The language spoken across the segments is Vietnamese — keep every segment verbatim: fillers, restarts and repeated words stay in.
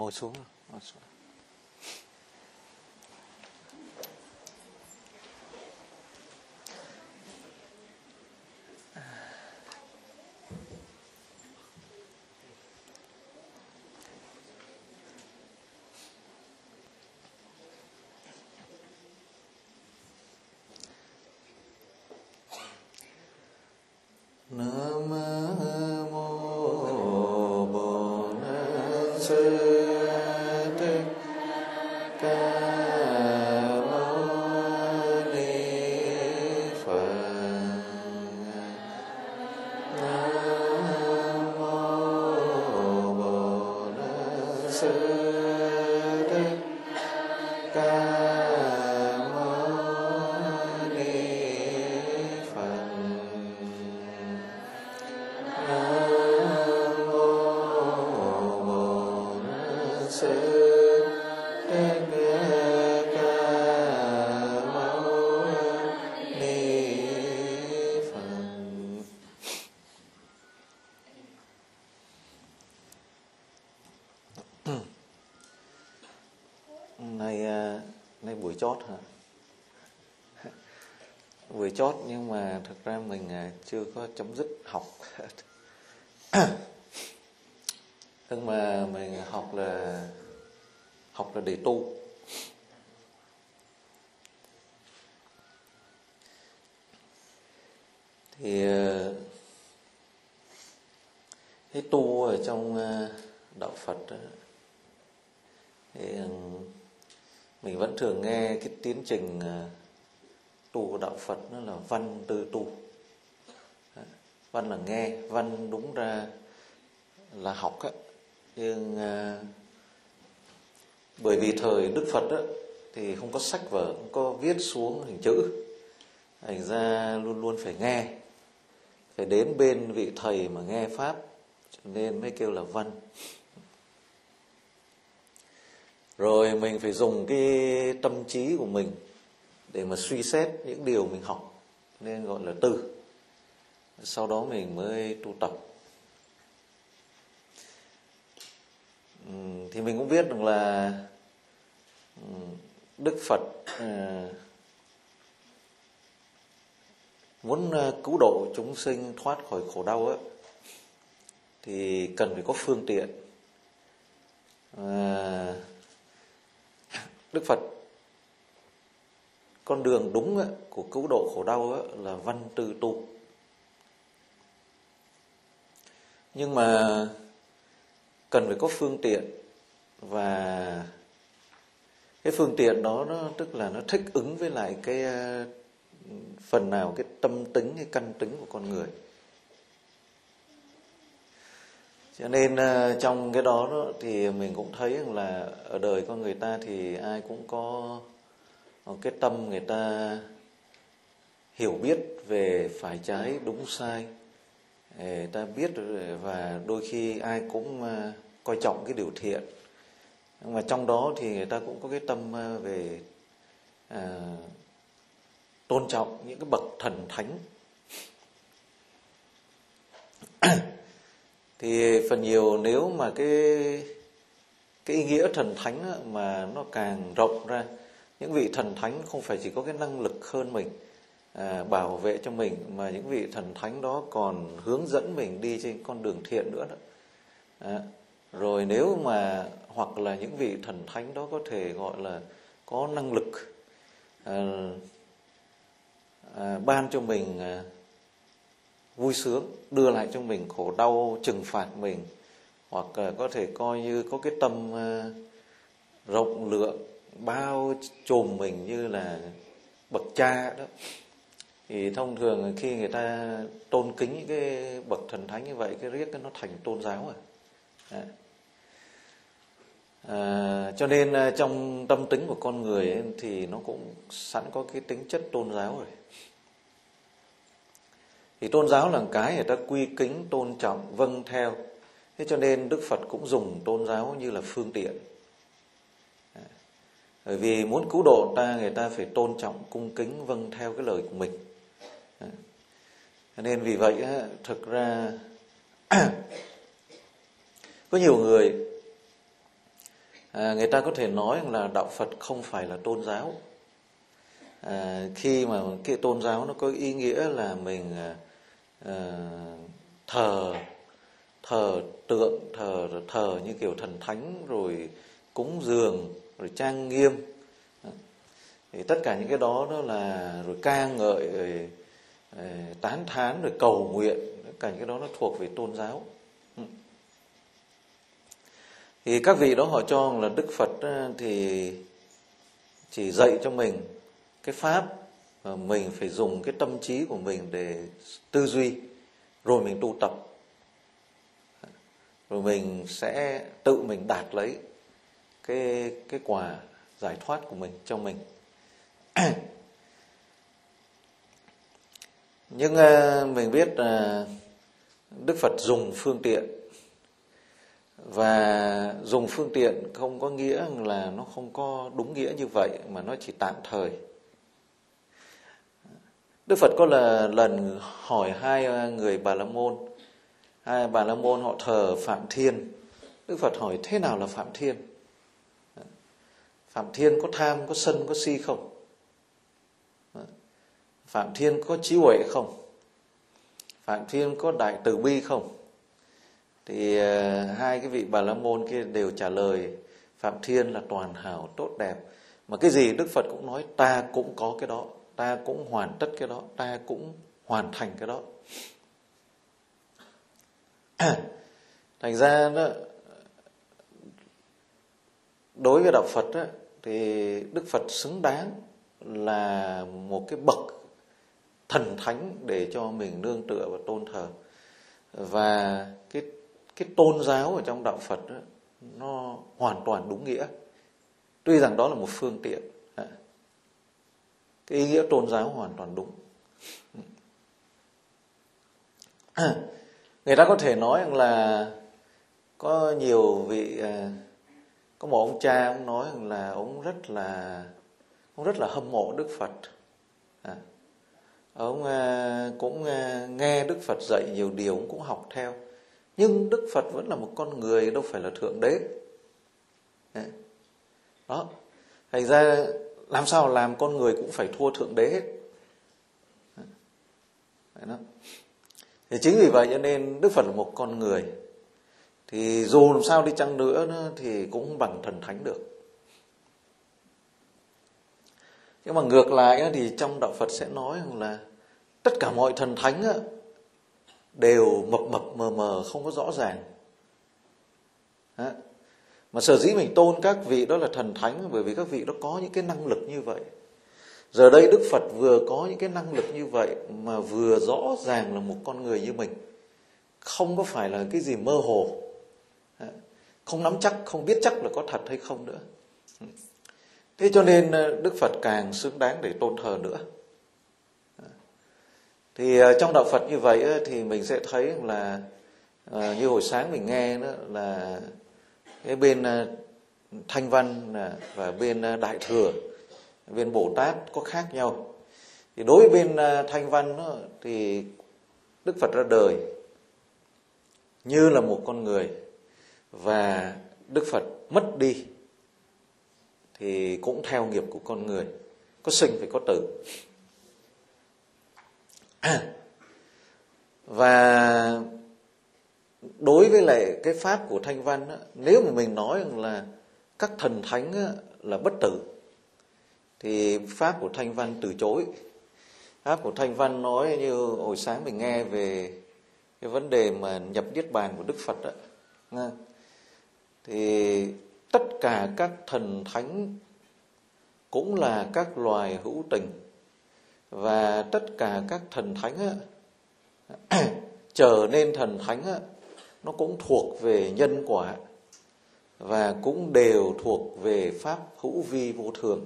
Ngồi xuống, ngồi xuống. Nam mô Bổn Sư Thích Ca Mâu Ni Phật. Nam mô Bổn Sư Thích Ca Nay, nay buổi chót hả? Buổi chót nhưng mà thực ra mình chưa có chấm dứt học. Nhưng mà mình học là học là để tu. Thì cái tu ở trong đạo Phật thì mình vẫn thường nghe cái tiến trình tu của đạo Phật nó là văn tư tu. Văn là nghe, văn đúng ra là học á. Nhưng à, bởi vì thời Đức Phật á, thì không có sách vở, không có viết xuống hình chữ, thành ra luôn luôn phải nghe, phải đến bên vị thầy mà nghe pháp, cho nên mới kêu là văn. Rồi mình phải dùng cái tâm trí của mình để mà suy xét những điều mình học, nên gọi là tư. Sau đó mình mới tu tập. Thì mình cũng biết được là Đức Phật muốn cứu độ chúng sinh thoát khỏi khổ đau ấy, thì cần phải có phương tiện. À, Đức Phật con đường đúng ấy, của cứu độ khổ đau ấy, là văn tư tu. Nhưng mà cần phải có phương tiện, và cái phương tiện đó nó tức là nó thích ứng với lại cái phần nào cái tâm tính, cái căn tính của con người. Cho nên trong cái đó, đó thì mình cũng thấy rằng là ở đời con người ta thì ai cũng có cái tâm người ta hiểu biết về phải trái đúng sai, người ta biết, và đôi khi ai cũng coi trọng cái điều thiện. Nhưng mà trong đó thì người ta cũng có cái tâm về à, tôn trọng những cái bậc thần thánh. Thì phần nhiều nếu mà cái cái ý nghĩa thần thánh mà nó càng rộng ra, những vị thần thánh không phải chỉ có cái năng lực hơn mình, à, bảo vệ cho mình, mà những vị thần thánh đó còn hướng dẫn mình đi trên con đường thiện nữa đó. À, rồi nếu mà hoặc là những vị thần thánh đó có thể gọi là có năng lực à, à, ban cho mình à, vui sướng, đưa lại cho mình khổ đau, trừng phạt mình, hoặc à, có thể coi như có cái tâm à, rộng lượng bao trùm mình như là bậc cha đó. Thì thông thường khi người ta tôn kính những cái bậc thần thánh như vậy, cái riết cái nó thành tôn giáo à. À, cho nên trong tâm tính của con người ấy, thì nó cũng sẵn có cái tính chất tôn giáo rồi. Thì tôn giáo là cái người ta quy kính, tôn trọng, vâng theo. Thế cho nên Đức Phật cũng dùng tôn giáo như là phương tiện. À, bởi vì muốn cứu độ ta, người ta phải tôn trọng, cung kính, vâng theo cái lời của mình. À, cho nên vì vậy thực ra có nhiều người À, người ta có thể nói là đạo Phật không phải là tôn giáo. À, khi mà cái tôn giáo nó có ý nghĩa là mình à, thờ thờ tượng, thờ thờ như kiểu thần thánh, rồi cúng dường, rồi trang nghiêm, thì tất cả những cái đó đó là rồi ca ngợi, rồi, rồi tán thán, rồi cầu nguyện, tất cả những cái đó nó thuộc về tôn giáo. Thì các vị đó họ cho là Đức Phật thì chỉ dạy cho mình cái pháp mà mình phải dùng cái tâm trí của mình để tư duy, rồi mình tu tập, rồi mình sẽ tự mình đạt lấy cái cái quả giải thoát của mình cho mình. Nhưng uh, mình biết uh, Đức Phật dùng phương tiện, và dùng phương tiện không có nghĩa là nó không có đúng nghĩa như vậy, mà nó chỉ tạm thời. Đức Phật có là lần hỏi hai người Bà La Môn, hai Bà La Môn họ thờ Phạm Thiên. Đức Phật hỏi thế nào là Phạm Thiên? Phạm Thiên có tham, có sân, có si không? Phạm Thiên có trí huệ không? Phạm Thiên có đại từ bi không? Thì uh, hai cái vị Bà La Môn kia đều trả lời Phạm Thiên là toàn hảo, tốt đẹp. Mà cái gì Đức Phật cũng nói ta cũng có cái đó, ta cũng hoàn tất cái đó, ta cũng hoàn thành cái đó. Thành ra đó, đối với đạo Phật đó, thì Đức Phật xứng đáng là một cái bậc thần thánh để cho mình nương tựa và tôn thờ. Và cái cái tôn giáo ở trong đạo Phật đó, nó hoàn toàn đúng nghĩa. Tuy rằng đó là một phương tiện, cái ý nghĩa tôn giáo hoàn toàn đúng. Người ta có thể nói rằng là có nhiều vị, có một ông cha ông nói rằng là ông rất là ông rất là hâm mộ Đức Phật. À, ông cũng nghe Đức Phật dạy nhiều điều, ông cũng học theo. Nhưng Đức Phật vẫn là một con người, đâu phải là Thượng Đế. Đó. Thành ra làm sao làm con người cũng phải thua Thượng Đế hết. Đó. Thì chính vì vậy cho nên Đức Phật là một con người. Thì dù làm sao đi chăng nữa thì cũng không bằng thần thánh được. Nhưng mà ngược lại thì trong đạo Phật sẽ nói rằng là tất cả mọi thần thánh đều mập mập mờ mờ, không có rõ ràng. Đó. Mà sở dĩ mình tôn các vị đó là thần thánh bởi vì các vị đó có những cái năng lực như vậy. Giờ đây Đức Phật vừa có những cái năng lực như vậy mà vừa rõ ràng là một con người như mình, không có phải là cái gì mơ hồ, không nắm chắc, không biết chắc là có thật hay không nữa. Thế cho nên Đức Phật càng xứng đáng để tôn thờ nữa. Thì trong đạo Phật như vậy thì mình sẽ thấy là như hồi sáng mình nghe đó là cái bên Thanh Văn và bên Đại Thừa, bên Bồ Tát có khác nhau. Thì đối với bên Thanh Văn đó, thì Đức Phật ra đời như là một con người, và Đức Phật mất đi thì cũng theo nghiệp của con người, có sinh phải có tử. Và đối với lại cái pháp của Thanh Văn á, nếu mà mình nói là các thần thánh á, là bất tử, thì pháp của Thanh Văn từ chối. Pháp của Thanh Văn nói như hồi sáng mình nghe về cái vấn đề mà nhập niết bàn của Đức Phật á, thì tất cả các thần thánh cũng là các loài hữu tình, và tất cả các thần thánh á, trở nên thần thánh á, nó cũng thuộc về nhân quả, và cũng đều thuộc về pháp hữu vi vô thường.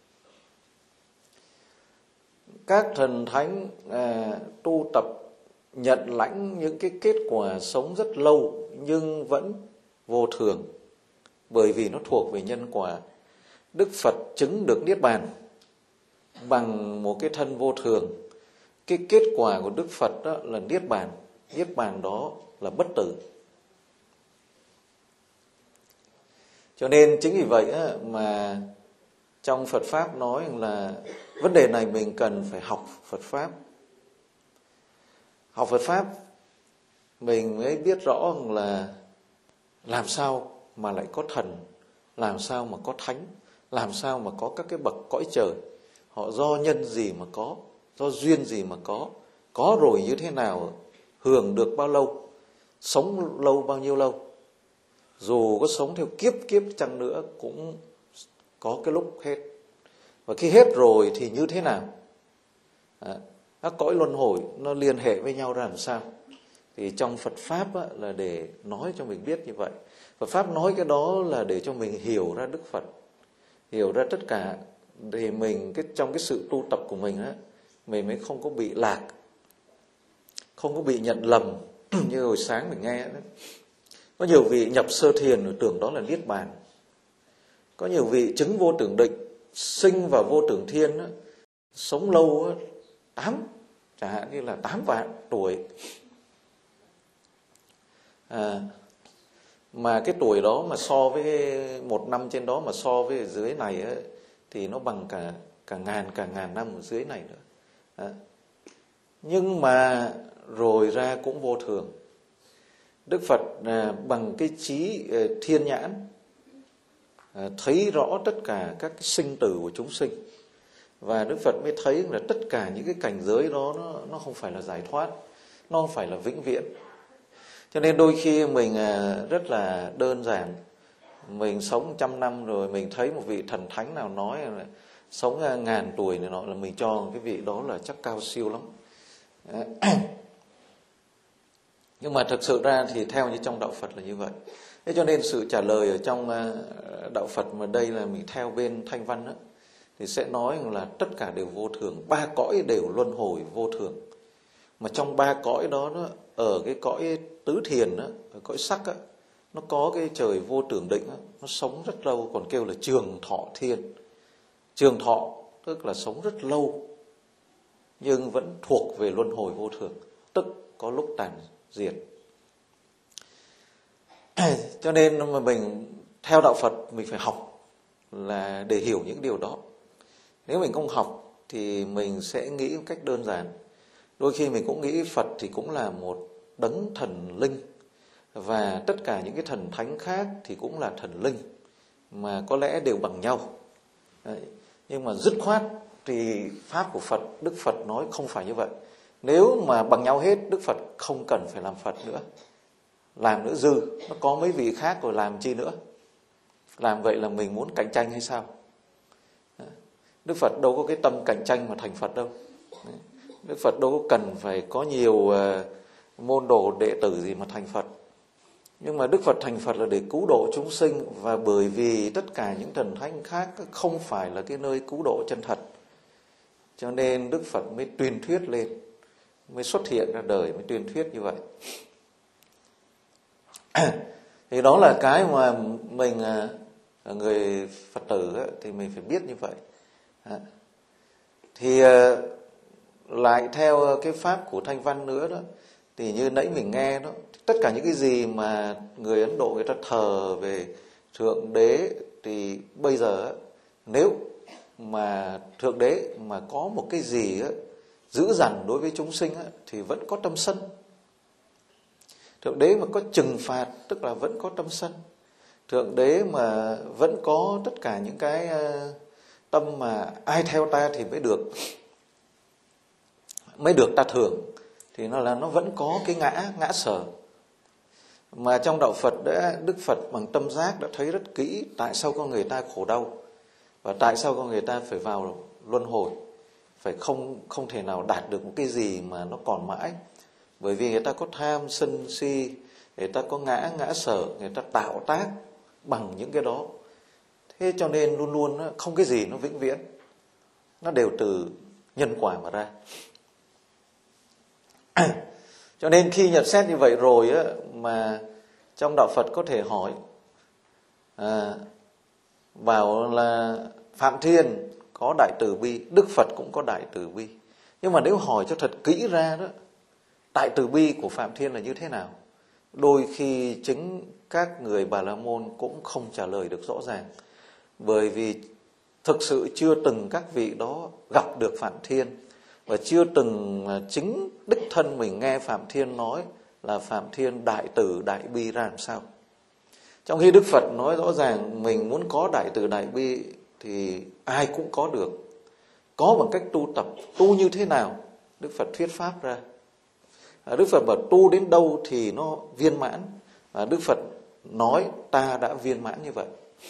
Các thần thánh à, tu tập nhận lãnh những cái kết quả sống rất lâu nhưng vẫn vô thường, bởi vì nó thuộc về nhân quả. Đức Phật chứng được niết bàn bằng một cái thân vô thường. Cái kết quả của Đức Phật đó là niết bàn. Niết bàn đó là bất tử. Cho nên chính vì vậy á, mà trong Phật Pháp nói là vấn đề này mình cần phải học Phật Pháp. Học Phật Pháp mình mới biết rõ là làm sao mà lại có thần, làm sao mà có thánh, làm sao mà có các cái bậc cõi trời. Họ do nhân gì mà có, do duyên gì mà có, có rồi như thế nào, hưởng được bao lâu, sống lâu bao nhiêu lâu. Dù có sống theo kiếp kiếp chăng nữa cũng có cái lúc hết. Và khi hết rồi thì như thế nào? À, các cõi luân hồi nó liên hệ với nhau ra làm sao? Thì trong Phật Pháp á, là để nói cho mình biết như vậy. Phật Pháp nói cái đó là để cho mình hiểu ra Đức Phật, hiểu ra tất cả, để mình cái trong cái sự tu tập của mình á, mình mới không có bị lạc, không có bị nhận lầm. Như hồi sáng mình nghe đó, có nhiều vị nhập sơ thiền rồi tưởng đó là niết bàn. Có nhiều vị chứng vô tưởng định, sinh vào vô tưởng thiên đó, sống lâu đó, tám, chẳng hạn như là tám vạn tuổi. À, mà cái tuổi đó mà so với một năm trên đó mà so với dưới này ấy, thì nó bằng cả cả ngàn cả ngàn năm ở dưới này nữa. À, nhưng mà rồi ra cũng vô thường. Đức Phật à, bằng cái trí à, thiên nhãn à, thấy rõ tất cả các cái sinh tử của chúng sinh, và Đức Phật mới thấy là tất cả những cái cảnh giới đó nó, nó không phải là giải thoát, nó không phải là vĩnh viễn. Cho nên đôi khi mình à, rất là đơn giản, mình sống trăm năm rồi mình thấy một vị thần thánh nào nói là sống à, ngàn tuổi này nọ, là mình cho cái vị đó là chắc cao siêu lắm. À, nhưng mà thực sự ra thì theo như trong đạo Phật là như vậy. Thế cho nên sự trả lời ở trong đạo Phật mà đây là mình theo bên Thanh Văn đó, thì sẽ nói là tất cả đều vô thường, ba cõi đều luân hồi vô thường. Mà trong ba cõi đó, đó ở cái cõi tứ thiền đó, ở cõi sắc đó, nó có cái trời vô tưởng định đó, nó sống rất lâu, còn kêu là trường thọ thiên. Trường thọ tức là sống rất lâu nhưng vẫn thuộc về luân hồi vô thường, tức có lúc tàn diệt. Cho nên mà mình theo đạo Phật mình phải học là để hiểu những điều đó. Nếu mình không học thì mình sẽ nghĩ một cách đơn giản. Đôi khi mình cũng nghĩ Phật thì cũng là một đấng thần linh, và tất cả những cái thần thánh khác thì cũng là thần linh, mà có lẽ đều bằng nhau. Đấy. Nhưng mà dứt khoát thì Pháp của Phật, Đức Phật nói không phải như vậy. Nếu mà bằng nhau hết, Đức Phật không cần phải làm Phật nữa, làm nữa dư, nó có mấy vị khác rồi làm chi nữa. Làm vậy là mình muốn cạnh tranh hay sao? Đức Phật đâu có cái tâm cạnh tranh mà thành Phật đâu. Đức Phật đâu có cần phải có nhiều môn đồ đệ tử gì mà thành Phật. Nhưng mà Đức Phật thành Phật là để cứu độ chúng sinh, và bởi vì tất cả những thần thánh khác không phải là cái nơi cứu độ chân thật, cho nên Đức Phật mới tuyên thuyết lên, mới xuất hiện ra đời, mới tuyên thuyết như vậy. Thì đó là cái mà mình người Phật tử ấy, thì mình phải biết như vậy. Thì lại theo cái pháp của Thanh Văn nữa đó, thì như nãy mình nghe đó, tất cả những cái gì mà người Ấn Độ người ta thờ về Thượng Đế, thì bây giờ nếu mà Thượng Đế mà có một cái gì ấy, dữ dằn đối với chúng sinh ấy, thì vẫn có tâm sân. Thượng Đế mà có trừng phạt tức là vẫn có tâm sân. Thượng Đế mà vẫn có tất cả những cái tâm mà ai theo ta thì mới được mới được ta thưởng, thì nó là nó vẫn có cái ngã ngã sở. Mà trong đạo Phật đã Đức Phật bằng tâm giác đã thấy rất kỹ tại sao con người ta khổ đau, và tại sao con người ta phải vào luân hồi, phải không không thể nào đạt được một cái gì mà nó còn mãi. Bởi vì người ta có tham sân si, người ta có ngã ngã sở, người ta tạo tác bằng những cái đó. Thế cho nên luôn luôn không cái gì nó vĩnh viễn, nó đều từ nhân quả mà ra. Cho nên khi nhận xét như vậy rồi á, mà trong đạo Phật có thể hỏi à, bảo là Phạm Thiên có đại từ bi, Đức Phật cũng có đại từ bi. Nhưng mà nếu hỏi cho thật kỹ ra đó, đại từ bi của Phạm Thiên là như thế nào? Đôi khi chính các người Bà La Môn cũng không trả lời được rõ ràng. Bởi vì thực sự chưa từng các vị đó gặp được Phạm Thiên, và chưa từng chính đích thân mình nghe Phạm Thiên nói là Phạm Thiên đại từ đại bi ra làm sao. Trong khi Đức Phật nói rõ ràng mình muốn có đại từ đại bi thì ai cũng có được, có bằng cách tu tập. Tu như thế nào? Đức Phật thuyết pháp ra. Đức Phật bảo tu đến đâu thì nó viên mãn. Và Đức Phật nói ta đã viên mãn như vậy.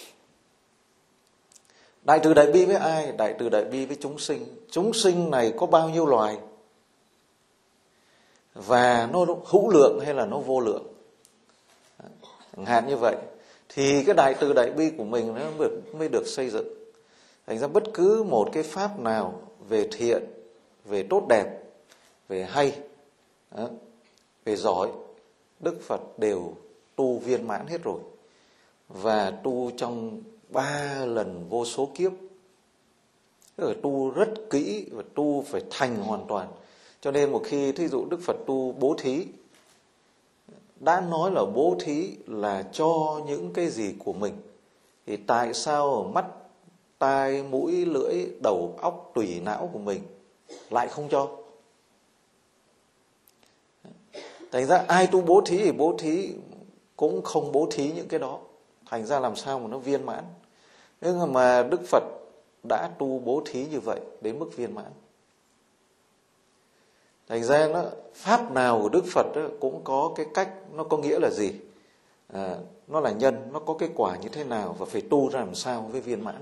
Đại từ đại bi với ai? Đại từ đại bi với chúng sinh. Chúng sinh này có bao nhiêu loài? Và nó hữu lượng hay là nó vô lượng? Chẳng hạn như vậy. Thì cái đại từ đại bi của mình nó mới được xây dựng. Thành ra bất cứ một cái pháp nào về thiện, về tốt đẹp, về hay, về giỏi, Đức Phật đều tu viên mãn hết rồi. Và tu trong ba lần vô số kiếp. Tức là tu rất kỹ và tu phải thành hoàn toàn. Cho nên một khi thí dụ Đức Phật tu bố thí, đã nói là bố thí là cho những cái gì của mình, thì tại sao ở mắt, tai, mũi, lưỡi, đầu, óc, tủy não của mình lại không cho? Thành ra ai tu bố thí thì bố thí cũng không bố thí những cái đó. Thành ra làm sao mà nó viên mãn. Nhưng mà Đức Phật đã tu bố thí như vậy đến mức viên mãn. Thành ra nó, pháp nào của Đức Phật đó cũng có cái cách, nó có nghĩa là gì? À, nó là nhân, nó có cái quả như thế nào và phải tu ra làm sao với viên mãn.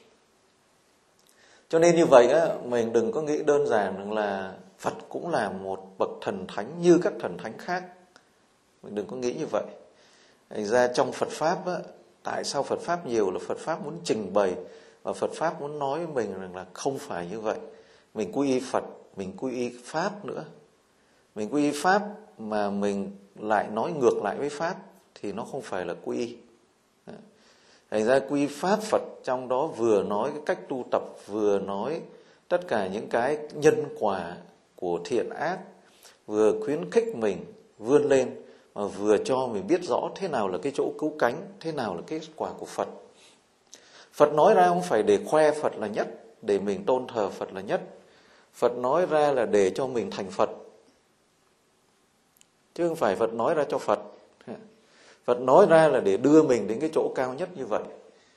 Cho nên như vậy á, mình đừng có nghĩ đơn giản là Phật cũng là một bậc thần thánh như các thần thánh khác. Mình đừng có nghĩ như vậy. Thành ra trong Phật Pháp á, tại sao Phật Pháp nhiều là Phật Pháp muốn trình bày và Phật Pháp muốn nói với mình rằng là không phải như vậy. Mình quy y Phật, mình quy y Pháp nữa. Mình quy y Pháp mà mình lại nói ngược lại với Pháp thì nó không phải là quy y. Thành ra quy y Pháp Phật trong đó vừa nói cái cách tu tập, vừa nói tất cả những cái nhân quả của thiện ác, vừa khuyến khích mình vươn lên, mà vừa cho mình biết rõ thế nào là cái chỗ cứu cánh, thế nào là cái quả của Phật. Phật nói ra không phải để khoe Phật là nhất, để mình tôn thờ Phật là nhất. Phật nói ra là để cho mình thành Phật, chứ không phải Phật nói ra cho Phật. Phật nói ra là để đưa mình đến cái chỗ cao nhất như vậy.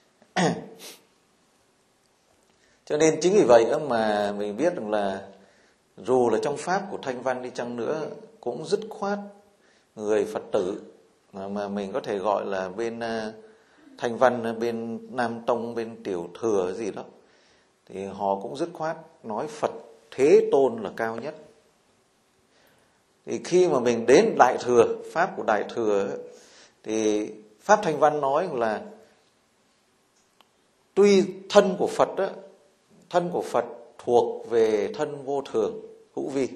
Cho nên chính vì vậy mà mình biết rằng là dù là trong Pháp của Thanh Văn đi chăng nữa, cũng dứt khoát người Phật tử mà mình có thể gọi là bên Thanh Văn, bên Nam Tông, bên Tiểu Thừa gì đó, thì họ cũng dứt khoát nói Phật Thế Tôn là cao nhất. Thì khi mà mình đến Đại Thừa, Pháp của Đại Thừa, thì Pháp Thanh Văn nói là tuy thân của Phật đó, thân của Phật thuộc về thân vô thường, hữu vi,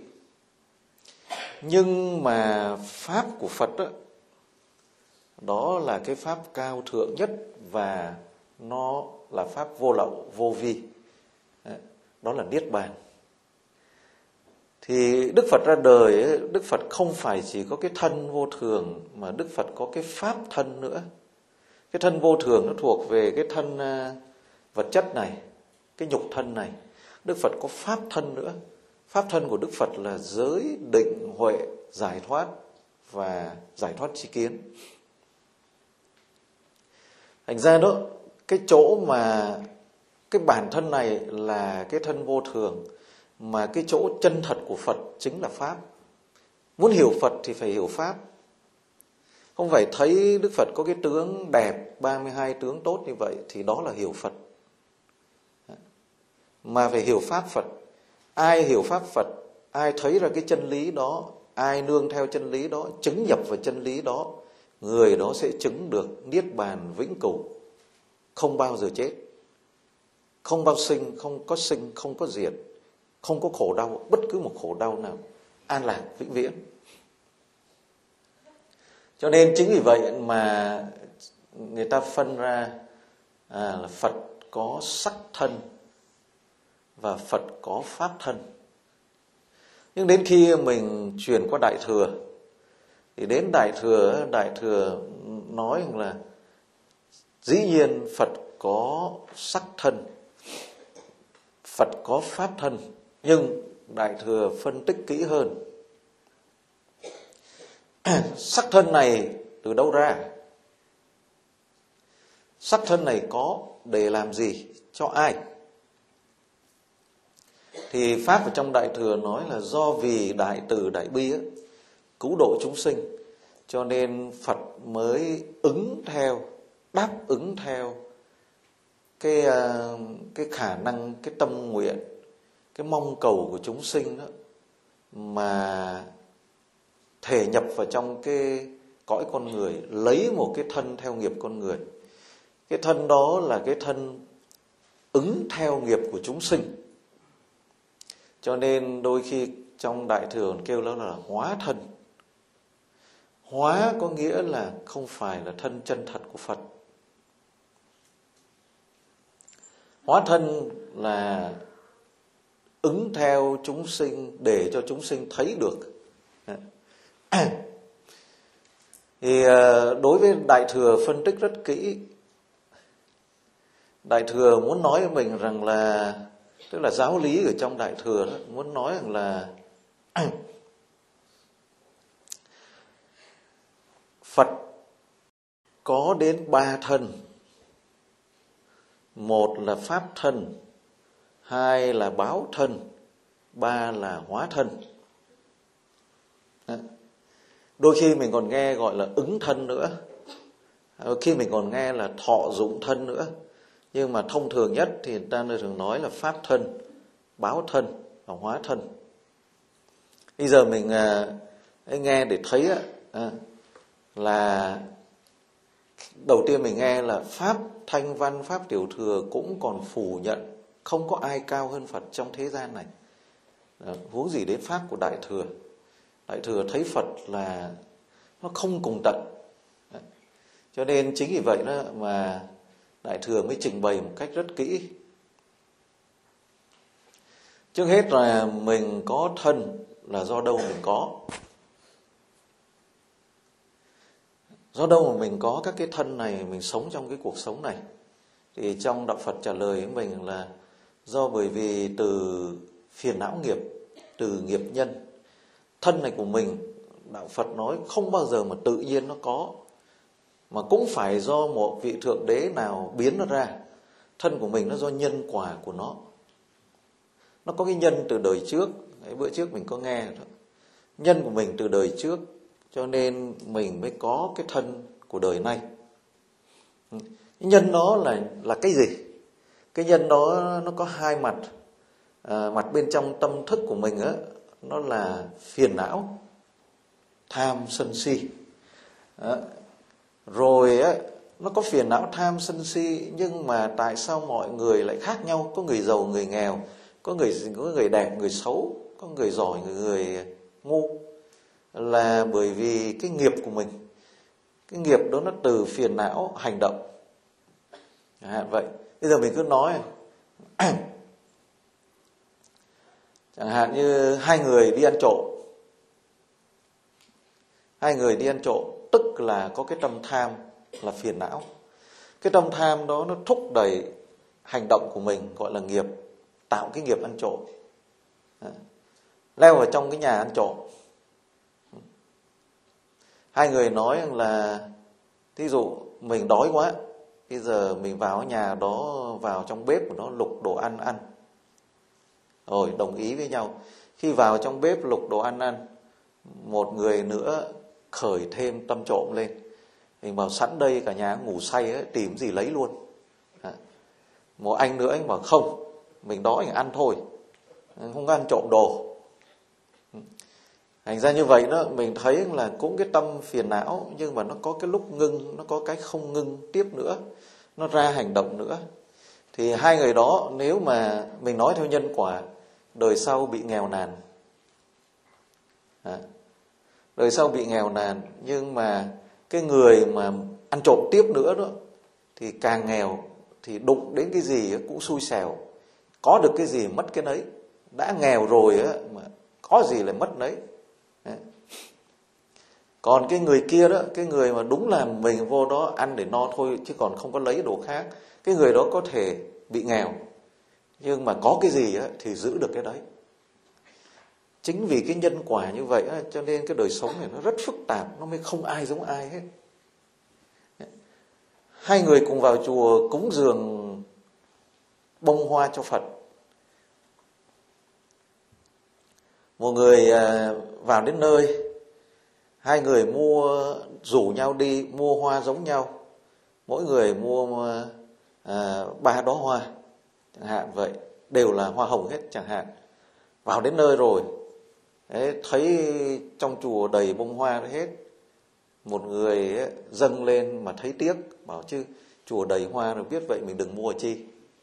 nhưng mà Pháp của Phật đó, đó là cái Pháp cao thượng nhất và nó là Pháp vô lậu, vô vi. Đó là Niết Bàn. Thì Đức Phật ra đời, Đức Phật không phải chỉ có cái thân vô thường, mà Đức Phật có cái Pháp thân nữa. Cái thân vô thường nó thuộc về cái thân vật chất này, cái nhục thân này. Đức Phật có Pháp thân nữa. Pháp thân của Đức Phật là giới, định, huệ, giải thoát và giải thoát tri kiến. Thành ra đó, cái chỗ mà cái bản thân này là cái thân vô thường, mà cái chỗ chân thật của Phật chính là Pháp. Muốn hiểu Phật thì phải hiểu Pháp. Không phải thấy Đức Phật có cái tướng đẹp, ba mươi hai tướng tốt như vậy thì đó là hiểu Phật. Mà phải hiểu Pháp Phật. Ai hiểu Pháp Phật, ai thấy ra cái chân lý đó, ai nương theo chân lý đó, chứng nhập vào chân lý đó, người đó sẽ chứng được Niết Bàn vĩnh cửu, không bao giờ chết, không bao sinh, không có sinh, không có diệt, không có khổ đau, bất cứ một khổ đau nào, an lạc vĩnh viễn. Cho nên chính vì vậy mà người ta phân ra à, là Phật có sắc thân và Phật có Pháp thân. Nhưng đến khi mình chuyển qua Đại Thừa, thì đến Đại Thừa, Đại Thừa nói rằng là dĩ nhiên Phật có sắc thân, Phật có pháp thân, nhưng Đại Thừa phân tích kỹ hơn. Sắc thân này từ đâu ra? Sắc thân này có để làm gì, cho ai? Thì Pháp ở trong Đại Thừa nói là do vì đại từ đại bi ấy, cứu độ chúng sinh, cho nên Phật mới ứng theo, đáp ứng theo cái, cái khả năng, cái tâm nguyện, cái mong cầu của chúng sinh đó, mà thể nhập vào trong cái cõi con người, lấy một cái thân theo nghiệp con người. Cái thân đó là cái thân ứng theo nghiệp của chúng sinh. Cho nên đôi khi trong Đại Thừa kêu nó là hóa thân. Hóa có nghĩa là không phải là thân chân thật của Phật. Hóa thân là ứng theo chúng sinh để cho chúng sinh thấy được. Thì đối với Đại Thừa phân tích rất kỹ. Đại Thừa muốn nói với mình rằng là, tức là giáo lý ở trong Đại Thừa đó, muốn nói rằng là Phật có đến ba thân. Một là pháp thân, hai là báo thân, ba là hóa thân. Đôi khi mình còn nghe gọi là ứng thân nữa, đôi khi mình còn nghe là thọ dụng thân nữa. Nhưng mà thông thường nhất thì người ta thường nói là pháp thân, báo thân và hóa thân. Bây giờ mình uh, nghe để thấy uh, là đầu tiên mình nghe là Pháp Thanh Văn, Pháp Tiểu Thừa cũng còn phủ nhận không có ai cao hơn Phật trong thế gian này. uh, Huống gì đến Pháp của Đại Thừa. Đại Thừa thấy Phật là nó không cùng tận. uh, Cho nên chính vì vậy đó mà Đại Thừa mới trình bày một cách rất kỹ. Trước hết là mình có thân là do đâu mình có. Do đâu mà mình có các cái thân này, mình sống trong cái cuộc sống này? Thì trong Đạo Phật trả lời với mình là do bởi vì từ phiền não nghiệp, từ nghiệp nhân. Thân này của mình, Đạo Phật nói không bao giờ mà tự nhiên nó có, mà cũng phải do một vị Thượng Đế nào biến nó ra. Thân của mình nó do nhân quả của nó. Nó có cái nhân từ đời trước. Đấy, bữa trước mình có nghe đó. Nhân của mình từ đời trước, cho nên mình mới có cái thân của đời này. Cái nhân đó là là cái gì? Cái nhân đó nó có hai mặt. À, mặt bên trong tâm thức của mình á, nó là phiền não, tham, sân si. Đó. Rồi á, nó có phiền não tham sân si, nhưng mà tại sao mọi người lại khác nhau? Có người giàu, người nghèo, có người có người đẹp, người xấu, có người giỏi, người, người ngu. Là bởi vì cái nghiệp của mình, cái nghiệp đó nó từ phiền não hành động. À, vậy bây giờ mình cứ nói chẳng hạn như hai người đi ăn trộm. Hai người đi ăn trộm tức là có cái tâm tham là phiền não. Cái tâm tham đó nó thúc đẩy hành động của mình, gọi là nghiệp, tạo cái nghiệp ăn trộm. Leo vào trong cái nhà ăn trộm. Hai người nói là thí dụ mình đói quá, bây giờ mình vào nhà đó, vào trong bếp của nó lục đồ ăn ăn. Rồi đồng ý với nhau. Khi vào trong bếp lục đồ ăn ăn, một người nữa khởi thêm tâm trộm lên. Mình bảo sẵn đây cả nhà ngủ say ấy, tìm gì lấy luôn. Một anh nữa anh bảo không, mình đói ăn thôi, không ăn trộm đồ. Thành ra như vậy đó, mình thấy là cũng cái tâm phiền não, nhưng mà nó có cái lúc ngưng, nó có cái không ngưng tiếp nữa, nó ra hành động nữa. Thì hai người đó nếu mà mình nói theo nhân quả, đời sau bị nghèo nàn. À, đời sau bị nghèo nàn, nhưng mà cái người mà ăn trộm tiếp nữa đó thì càng nghèo, thì đụng đến cái gì cũng xui xẻo, có được cái gì mất cái nấy. Đã nghèo rồi á, mà có gì lại mất nấy. Còn cái người kia đó, cái người mà đúng là mình vô đó ăn để no thôi chứ còn không có lấy đồ khác, cái người đó có thể bị nghèo, nhưng mà có cái gì á, thì giữ được cái đấy. Chính vì cái nhân quả như vậy á, cho nên cái đời sống này nó rất phức tạp, nó mới không ai giống ai hết. Hai người cùng vào chùa cúng dường bông hoa cho Phật. Một người vào đến nơi, hai người mua rủ nhau đi mua hoa giống nhau, mỗi người mua à, ba đóa hoa chẳng hạn vậy, đều là hoa hồng hết chẳng hạn. Vào đến nơi rồi đấy, thấy trong chùa đầy bông hoa hết, một người ấy, dâng lên mà thấy tiếc, bảo chứ chùa đầy hoa rồi, biết vậy mình đừng mua chi.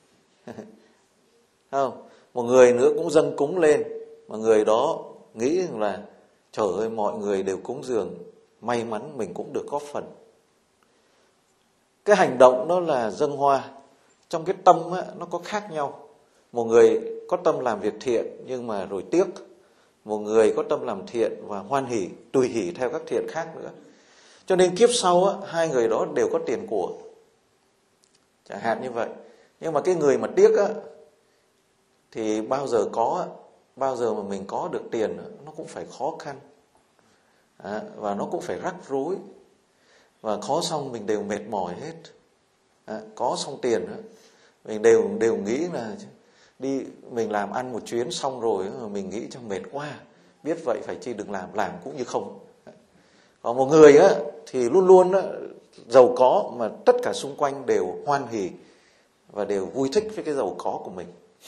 Không, một người nữa cũng dâng cúng lên, mà người đó nghĩ rằng là trời ơi, mọi người đều cúng dường, may mắn mình cũng được góp phần. Cái hành động đó là dâng hoa, trong cái tâm á, nó có khác nhau. Một người có tâm làm việc thiện nhưng mà rồi tiếc, một người có tâm làm thiện và hoan hỉ, tùy hỉ theo các thiện khác nữa. Cho nên kiếp sau á, hai người đó đều có tiền của, chẳng hạn như vậy. Nhưng mà cái người mà tiếc á, thì bao giờ có, bao giờ mà mình có được tiền nó cũng phải khó khăn, à, và nó cũng phải rắc rối, và có xong mình đều mệt mỏi hết. À, có xong tiền đó, mình đều đều nghĩ là đi mình làm ăn một chuyến xong rồi mà mình nghĩ cho mệt quá, biết vậy phải chi đừng làm, làm cũng như không. Còn một người á thì luôn luôn á, giàu có mà tất cả xung quanh đều hoan hỉ và đều vui thích với cái giàu có của mình.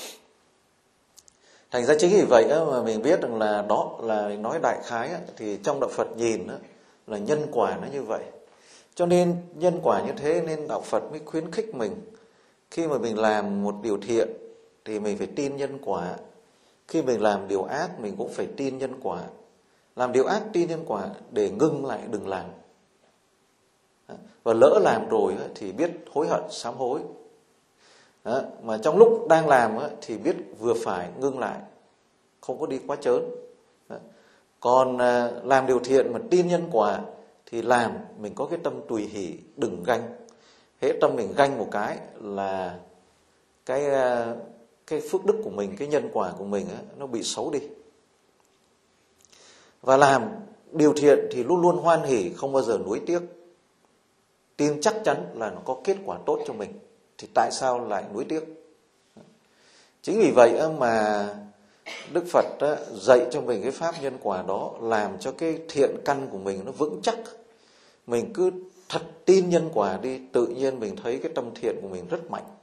Thành ra chính vì vậy á, mà mình biết rằng là đó là mình nói đại khái á, thì trong đạo Phật nhìn á, là nhân quả nó như vậy. Cho nên nhân quả như thế nên đạo Phật mới khuyến khích mình, khi mà mình làm một điều thiện thì mình phải tin nhân quả, khi mình làm điều ác mình cũng phải tin nhân quả. Làm điều ác tin nhân quả để ngưng lại đừng làm, và lỡ làm rồi thì biết hối hận sám hối. Đó, mà trong lúc đang làm thì biết vừa phải ngưng lại, không có đi quá trớn. Đó. Còn làm điều thiện mà tin nhân quả thì làm mình có cái tâm tùy hỷ, đừng ganh. Hễ tâm mình ganh một cái là cái cái phước đức của mình, cái nhân quả của mình ấy, nó bị xấu đi. Và làm điều thiện thì luôn luôn hoan hỉ, không bao giờ nuối tiếc, tin chắc chắn là nó có kết quả tốt cho mình, thì tại sao lại nuối tiếc? Chính vì vậy mà Đức Phật dạy cho mình cái pháp nhân quả đó, làm cho cái thiện căn của mình nó vững chắc. Mình cứ thật tin nhân quả đi, tự nhiên mình thấy cái tâm thiện của mình rất mạnh,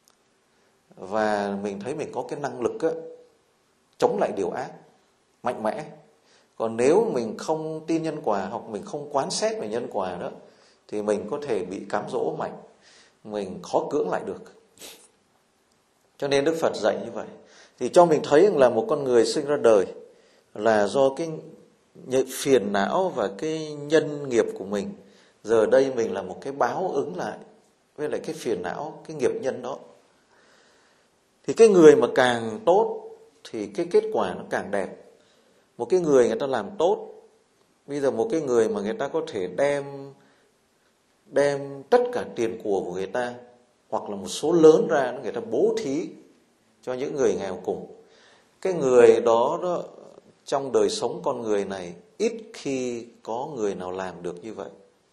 và mình thấy mình có cái năng lực á, chống lại điều ác mạnh mẽ. Còn nếu mình không tin nhân quả, hoặc mình không quán xét về nhân quả đó, thì mình có thể bị cám dỗ mạnh, mình khó cưỡng lại được. Cho nên Đức Phật dạy như vậy, thì cho mình thấy là một con người sinh ra đời là do cái phiền não và cái nhân nghiệp của mình. Giờ đây mình là một cái báo ứng lại với lại cái phiền não, cái nghiệp nhân đó. Thì cái người mà càng tốt thì cái kết quả nó càng đẹp. Một cái người người ta làm tốt, bây giờ một cái người mà người ta có thể đem đem tất cả tiền của của người ta, hoặc là một số lớn ra, người ta bố thí cho những người nghèo cùng. Cái người đó, đó trong đời sống con người này ít khi có người nào làm được như vậy.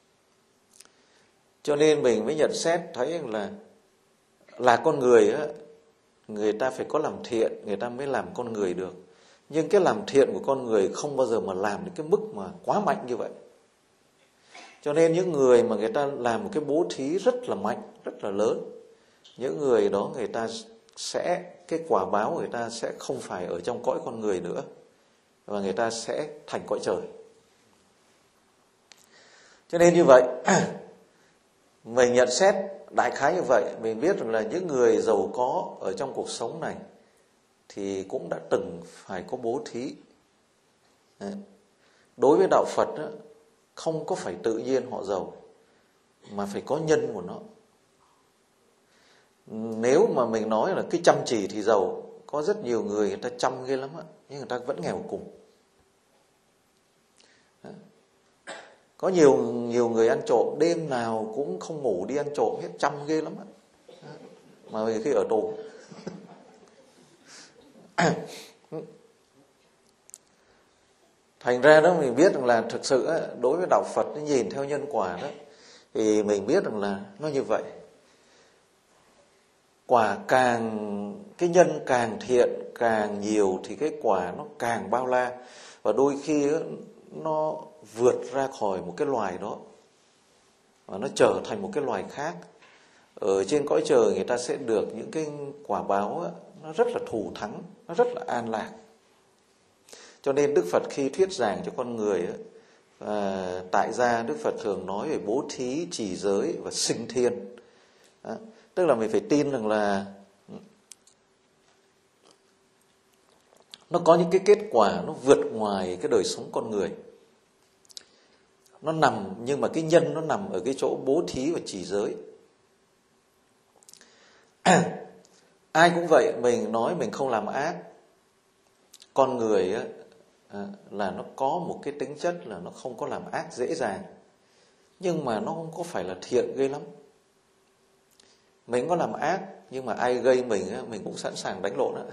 Cho nên mình mới nhận xét thấy là là con người á, người ta phải có làm thiện, người ta mới làm con người được. Nhưng cái làm thiện của con người không bao giờ mà làm đến cái mức mà quá mạnh như vậy. Cho nên những người mà người ta làm một cái bố thí rất là mạnh, rất là lớn, những người đó người ta sẽ, cái quả báo người ta sẽ không phải ở trong cõi con người nữa, và người ta sẽ thành cõi trời. Cho nên như vậy, mình nhận xét đại khái như vậy, mình biết rằng là những người giàu có ở trong cuộc sống này thì cũng đã từng phải có bố thí. Đối với đạo Phật đó, không có phải tự nhiên họ giàu, mà phải có nhân của nó. Nếu mà mình nói là cái chăm chỉ thì giàu, có rất nhiều người người ta chăm ghê lắm á, nhưng người ta vẫn nghèo cùng. Có nhiều nhiều người ăn trộm đêm nào cũng không ngủ đi ăn trộm hết, chăm ghê lắm á. Mà khi ở tù thành ra đó mình biết rằng là thực sự á, đối với đạo Phật nó nhìn theo nhân quả đó, thì mình biết rằng là nó như vậy. Quả càng, cái nhân càng thiện càng nhiều thì cái quả nó càng bao la, và đôi khi á, nó vượt ra khỏi một cái loài đó và nó trở thành một cái loài khác. Ở trên cõi trời người ta sẽ được những cái quả báo á, nó rất là thù thắng, nó rất là an lạc. Cho nên Đức Phật khi thuyết giảng cho con người á, à, tại gia Đức Phật thường nói về bố thí, trì giới và sinh thiên. Đó. Tức là mình phải tin rằng là nó có những cái kết quả nó vượt ngoài cái đời sống con người. Nó nằm, nhưng mà cái nhân nó nằm ở cái chỗ bố thí và trì giới. Ai cũng vậy, mình nói mình không làm ác. Con người á, là nó có một cái tính chất là nó không có làm ác dễ dàng, nhưng mà nó không có phải là thiện ghê lắm. Mình có làm ác, nhưng mà ai gây mình á, mình cũng sẵn sàng đánh lộn á.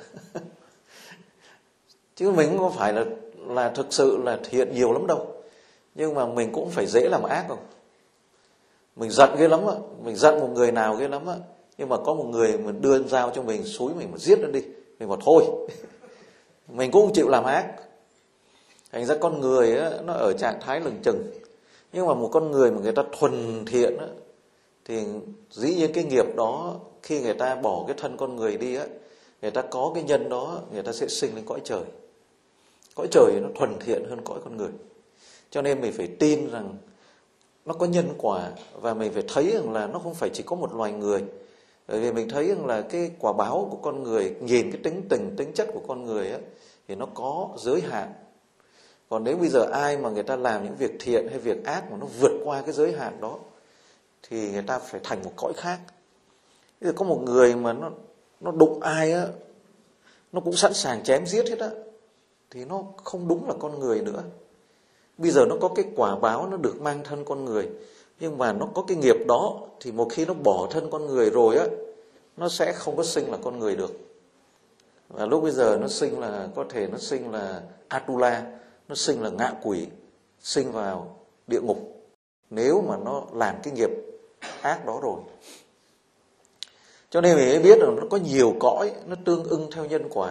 Chứ mình cũng không phải là, là thực sự là thiện nhiều lắm đâu. Nhưng mà mình cũng phải dễ làm ác không. Mình giận ghê lắm á, mình giận một người nào ghê lắm á, nhưng mà có một người mà đưa dao cho mình, xúi mình mà giết nó đi, mình bảo thôi. Mình cũng không chịu làm ác. Thành ra con người á, nó ở trạng thái lừng chừng. Nhưng mà một con người mà người ta thuần thiện á, thì dĩ nhiên cái nghiệp đó, khi người ta bỏ cái thân con người đi á, người ta có cái nhân đó, người ta sẽ sinh lên cõi trời. Cõi trời nó thuần thiện hơn cõi con người. Cho nên mình phải tin rằng nó có nhân quả, và mình phải thấy rằng là nó không phải chỉ có một loài người. Bởi vì mình thấy rằng là cái quả báo của con người, nhìn cái tính tình, tính chất của con người á, thì nó có giới hạn. Còn nếu bây giờ ai mà người ta làm những việc thiện hay việc ác mà nó vượt qua cái giới hạn đó, thì người ta phải thành một cõi khác. Bây giờ có một người mà nó, nó đụng ai á, nó cũng sẵn sàng chém giết hết á, thì nó không đúng là con người nữa. Bây giờ nó có cái quả báo nó được mang thân con người, nhưng mà nó có cái nghiệp đó, thì một khi nó bỏ thân con người rồi á, nó sẽ không có sinh là con người được. Và lúc bây giờ nó sinh là, có thể nó sinh là Atula, nó sinh là ngạ quỷ, sinh vào địa ngục, nếu mà nó làm cái nghiệp ác đó rồi. Cho nên mình mới biết rằng nó có nhiều cõi, nó tương ưng theo nhân quả.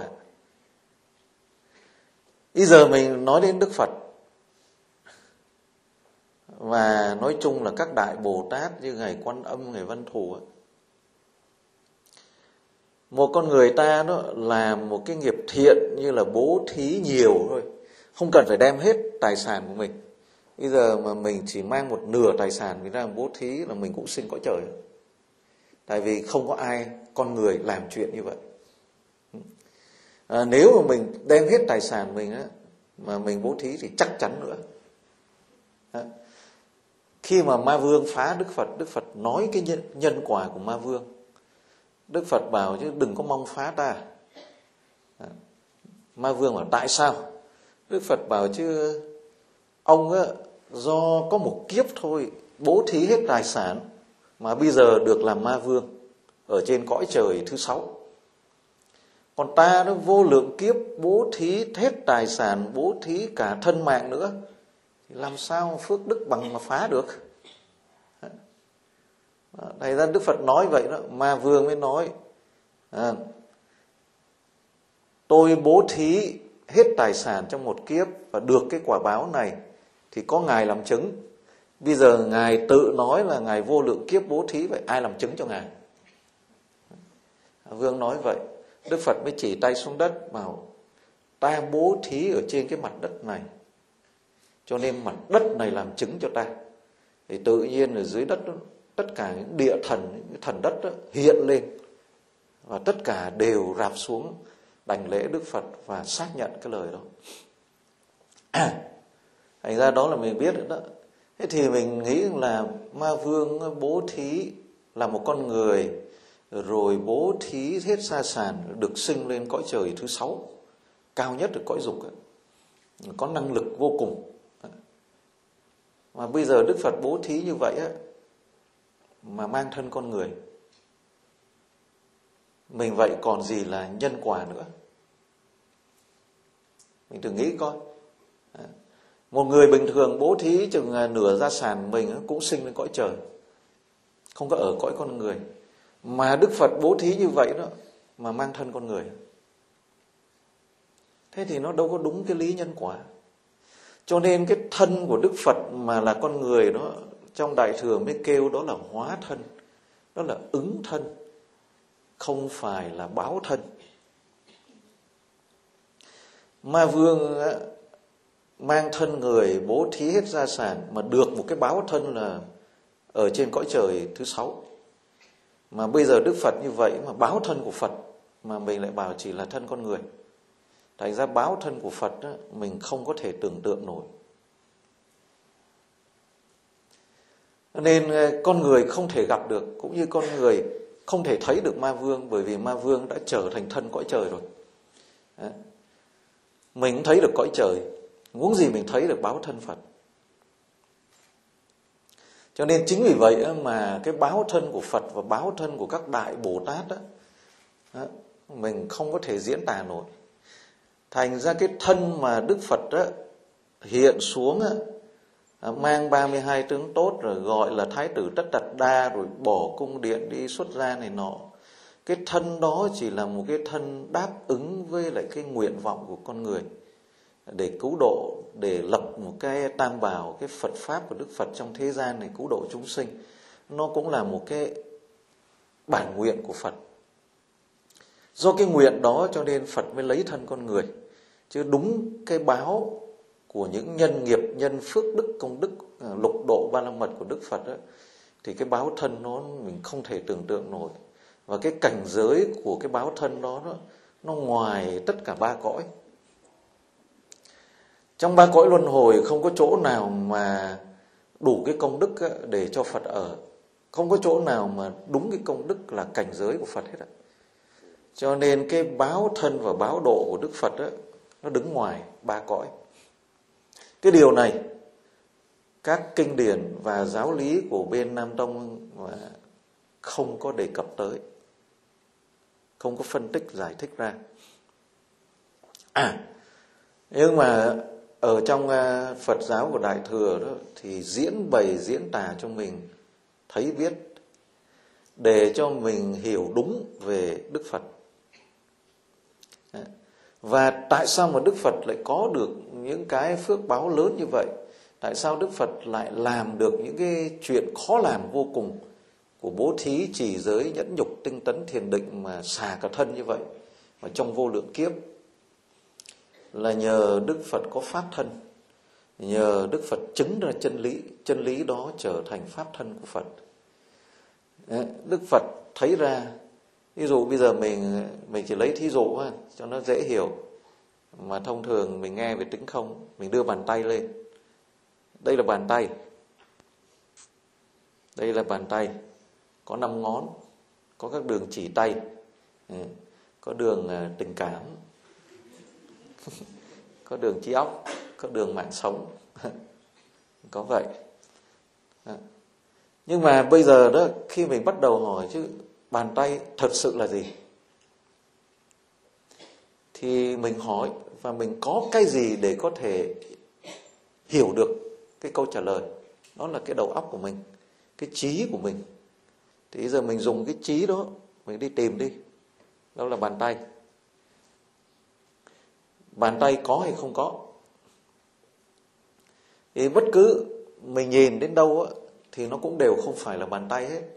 Bây giờ mình nói đến Đức Phật, và nói chung là các đại Bồ Tát như Ngài Quan Âm, Ngài Văn Thù ấy. Một con người ta đó làm một cái nghiệp thiện như là bố thí nhiều thôi, không cần phải đem hết tài sản của mình. Bây giờ mà mình chỉ mang một nửa tài sản mình ra bố thí là mình cũng sinh cõi trời. Tại vì không có ai, con người làm chuyện như vậy. À, nếu mà mình đem hết tài sản mình á, mà mình bố thí thì chắc chắn nữa. À, khi mà Ma Vương phá Đức Phật, Đức Phật nói cái nhân, nhân quả của Ma Vương. Đức Phật bảo chứ đừng có mong phá ta. À, Ma Vương bảo tại sao? Đức Phật bảo chứ ông á, do có một kiếp thôi bố thí hết tài sản mà bây giờ được làm Ma Vương ở trên cõi trời thứ sáu. Còn ta nó vô lượng kiếp bố thí hết tài sản, bố thí cả thân mạng nữa, thì làm sao phước đức bằng mà phá được. Thành ra Đức Phật nói vậy đó, Ma Vương mới nói à, tôi bố thí hết tài sản trong một kiếp và được cái quả báo này, thì có Ngài làm chứng. Bây giờ Ngài tự nói là Ngài vô lượng kiếp bố thí, vậy ai làm chứng cho Ngài? Vương nói vậy, Đức Phật mới chỉ tay xuống đất bảo ta bố thí ở trên cái mặt đất này, cho nên mặt đất này làm chứng cho ta. Thì tự nhiên ở dưới đất đó, tất cả những địa thần, những thần đất đó, hiện lên, và tất cả đều rạp xuống đảnh lễ Đức Phật và xác nhận cái lời đó. À, thành ra đó là mình biết đó. Thế thì mình nghĩ là Ma Vương bố thí là một con người, rồi bố thí hết gia sản, được sinh lên cõi trời thứ sáu, cao nhất ở cõi dục, có năng lực vô cùng. Mà bây giờ Đức Phật bố thí như vậy á, mà mang thân con người, mình vậy còn gì là nhân quả nữa? Mình thử nghĩ coi. Một người bình thường bố thí chừng nửa gia sản mình cũng sinh lên cõi trời, không có ở cõi con người. Mà Đức Phật bố thí như vậy đó, mà mang thân con người. Thế thì nó đâu có đúng cái lý nhân quả. Cho nên cái thân của Đức Phật mà là con người đó, trong Đại Thừa mới kêu đó là hóa thân, đó là ứng thân, không phải là báo thân. Ma Vương mang thân người bố thí hết gia sản mà được một cái báo thân là ở trên cõi trời thứ sáu. Mà bây giờ Đức Phật như vậy mà báo thân của Phật mà mình lại bảo chỉ là thân con người. Thành ra báo thân của Phật đó, mình không có thể tưởng tượng nổi. Nên con người không thể gặp được, cũng như con người không thể thấy được Ma Vương, bởi vì Ma Vương đã trở thành thân cõi trời rồi. Đấy. Mình cũng thấy được cõi trời, huống gì mình thấy được báo thân Phật. Cho nên chính vì vậy mà cái báo thân của Phật và báo thân của các đại Bồ Tát đó, đó, mình không có thể diễn tả nổi. Thành ra cái thân mà Đức Phật đó, hiện xuống đó, mang ba mươi hai tướng tốt, rồi gọi là Thái tử Tất Đạt Đa, rồi bỏ cung điện đi xuất gia này nọ. Cái thân đó chỉ là một cái thân đáp ứng với lại cái nguyện vọng của con người, để cứu độ, để lập một cái tam bảo, cái Phật Pháp của Đức Phật trong thế gian này, cứu độ chúng sinh. Nó cũng là một cái bản nguyện của Phật. Do cái nguyện đó cho nên Phật mới lấy thân con người. Chứ đúng cái báo của những nhân nghiệp, nhân phước đức, công đức, lục độ ba la mật của Đức Phật đó, thì cái báo thân nó mình không thể tưởng tượng nổi. Và cái cảnh giới của cái báo thân đó, đó nó ngoài tất cả ba cõi. Trong ba cõi luân hồi không có chỗ nào mà đủ cái công đức để cho Phật ở. Không có chỗ nào mà đúng cái công đức là cảnh giới của Phật hết. Cho nên cái báo thân và báo độ của Đức Phật đó, nó đứng ngoài ba cõi. Cái điều này các kinh điển và giáo lý của bên Nam Tông không có đề cập tới, không có phân tích giải thích ra. À, nhưng mà ở trong Phật giáo của Đại Thừa đó thì diễn bày diễn tả cho mình thấy biết, để cho mình hiểu đúng về Đức Phật. Và tại sao mà Đức Phật lại có được những cái phước báo lớn như vậy? Tại sao Đức Phật lại làm được những cái chuyện khó làm vô cùng của bố thí, trì giới, nhẫn nhục, tinh tấn, thiền định mà xả cả thân như vậy mà trong vô lượng kiếp? Là nhờ Đức Phật có pháp thân, nhờ Đức Phật chứng ra chân lý, chân lý đó trở thành pháp thân của Phật. Đức Phật thấy ra, ví dụ bây giờ mình mình chỉ lấy thí dụ cho nó dễ hiểu, mà thông thường mình nghe về tĩnh không, mình đưa bàn tay lên. Đây là bàn tay, đây là bàn tay, có năm ngón, có các đường chỉ tay, có đường tình cảm, có đường trí óc, có đường mạng sống, có vậy. Nhưng mà bây giờ đó, khi mình bắt đầu hỏi chứ bàn tay thật sự là gì, thì mình hỏi và mình có cái gì để có thể hiểu được cái câu trả lời. Đó là cái đầu óc của mình, cái trí của mình. Thì bây giờ mình dùng cái trí đó, mình đi tìm đi, đó là bàn tay. Bàn tay có hay không có? Thì bất cứ mình nhìn đến đâu á, thì nó cũng đều không phải là bàn tay hết.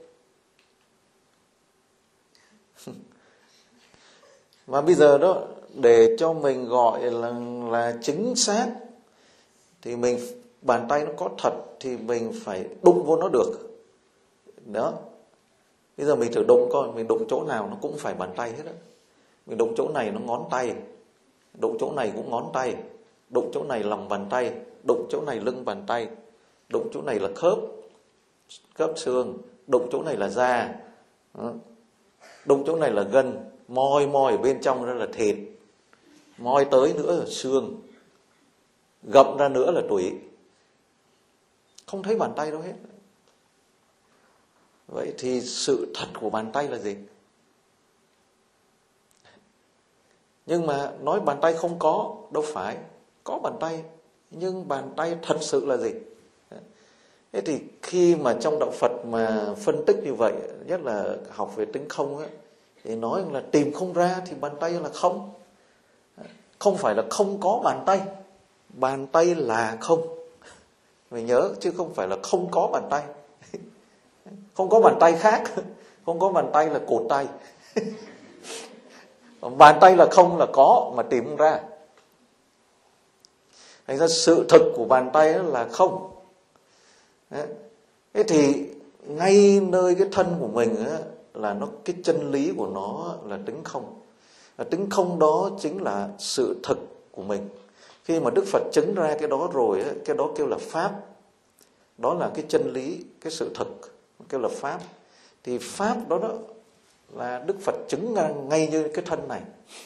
Mà bây giờ đó, để cho mình gọi là, là chính xác, thì mình bàn tay nó có thật thì mình phải đụng vô nó được. Đó. Bây giờ mình thử đụng coi, mình đụng chỗ nào nó cũng phải bàn tay hết á. Mình đụng chỗ này nó ngón tay, đụng chỗ này cũng ngón tay, đụng chỗ này lòng bàn tay, đụng chỗ này lưng bàn tay, đụng chỗ này là khớp, khớp xương, đụng chỗ này là da, đụng chỗ này là gân, moi moi ở bên trong ra là thịt, moi tới nữa là xương, gặm ra nữa là tủy. không thấy bàn tay đâu hết. Vậy thì sự thật của bàn tay là gì? Nhưng mà nói bàn tay không có, đâu phải. Có bàn tay, nhưng bàn tay thật sự là gì? Thế thì khi mà trong đạo Phật mà phân tích như vậy, nhất là học về tính không ấy, thì nói là tìm không ra thì bàn tay là không. Không phải là không có bàn tay, bàn tay là không. Mình nhớ, chứ không phải là không có bàn tay. Không có bàn tay khác, không có bàn tay là cột tay. Bàn tay là không là có mà tìm không ra. Thành ra sự thực của bàn tay là không. Thế thì ngay nơi cái thân của mình ấy, là nó cái chân lý của nó là tính không. Và tính không đó chính là sự thực của mình. Khi mà Đức Phật chứng ra cái đó rồi ấy, cái đó kêu là pháp. Đó là cái chân lý, cái sự thực, kêu là pháp. Thì pháp đó, đó là Đức Phật chứng ra ngay như cái thân này.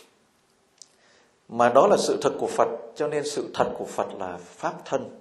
Mà đó là sự thực của Phật, cho nên sự thật của Phật là pháp thân.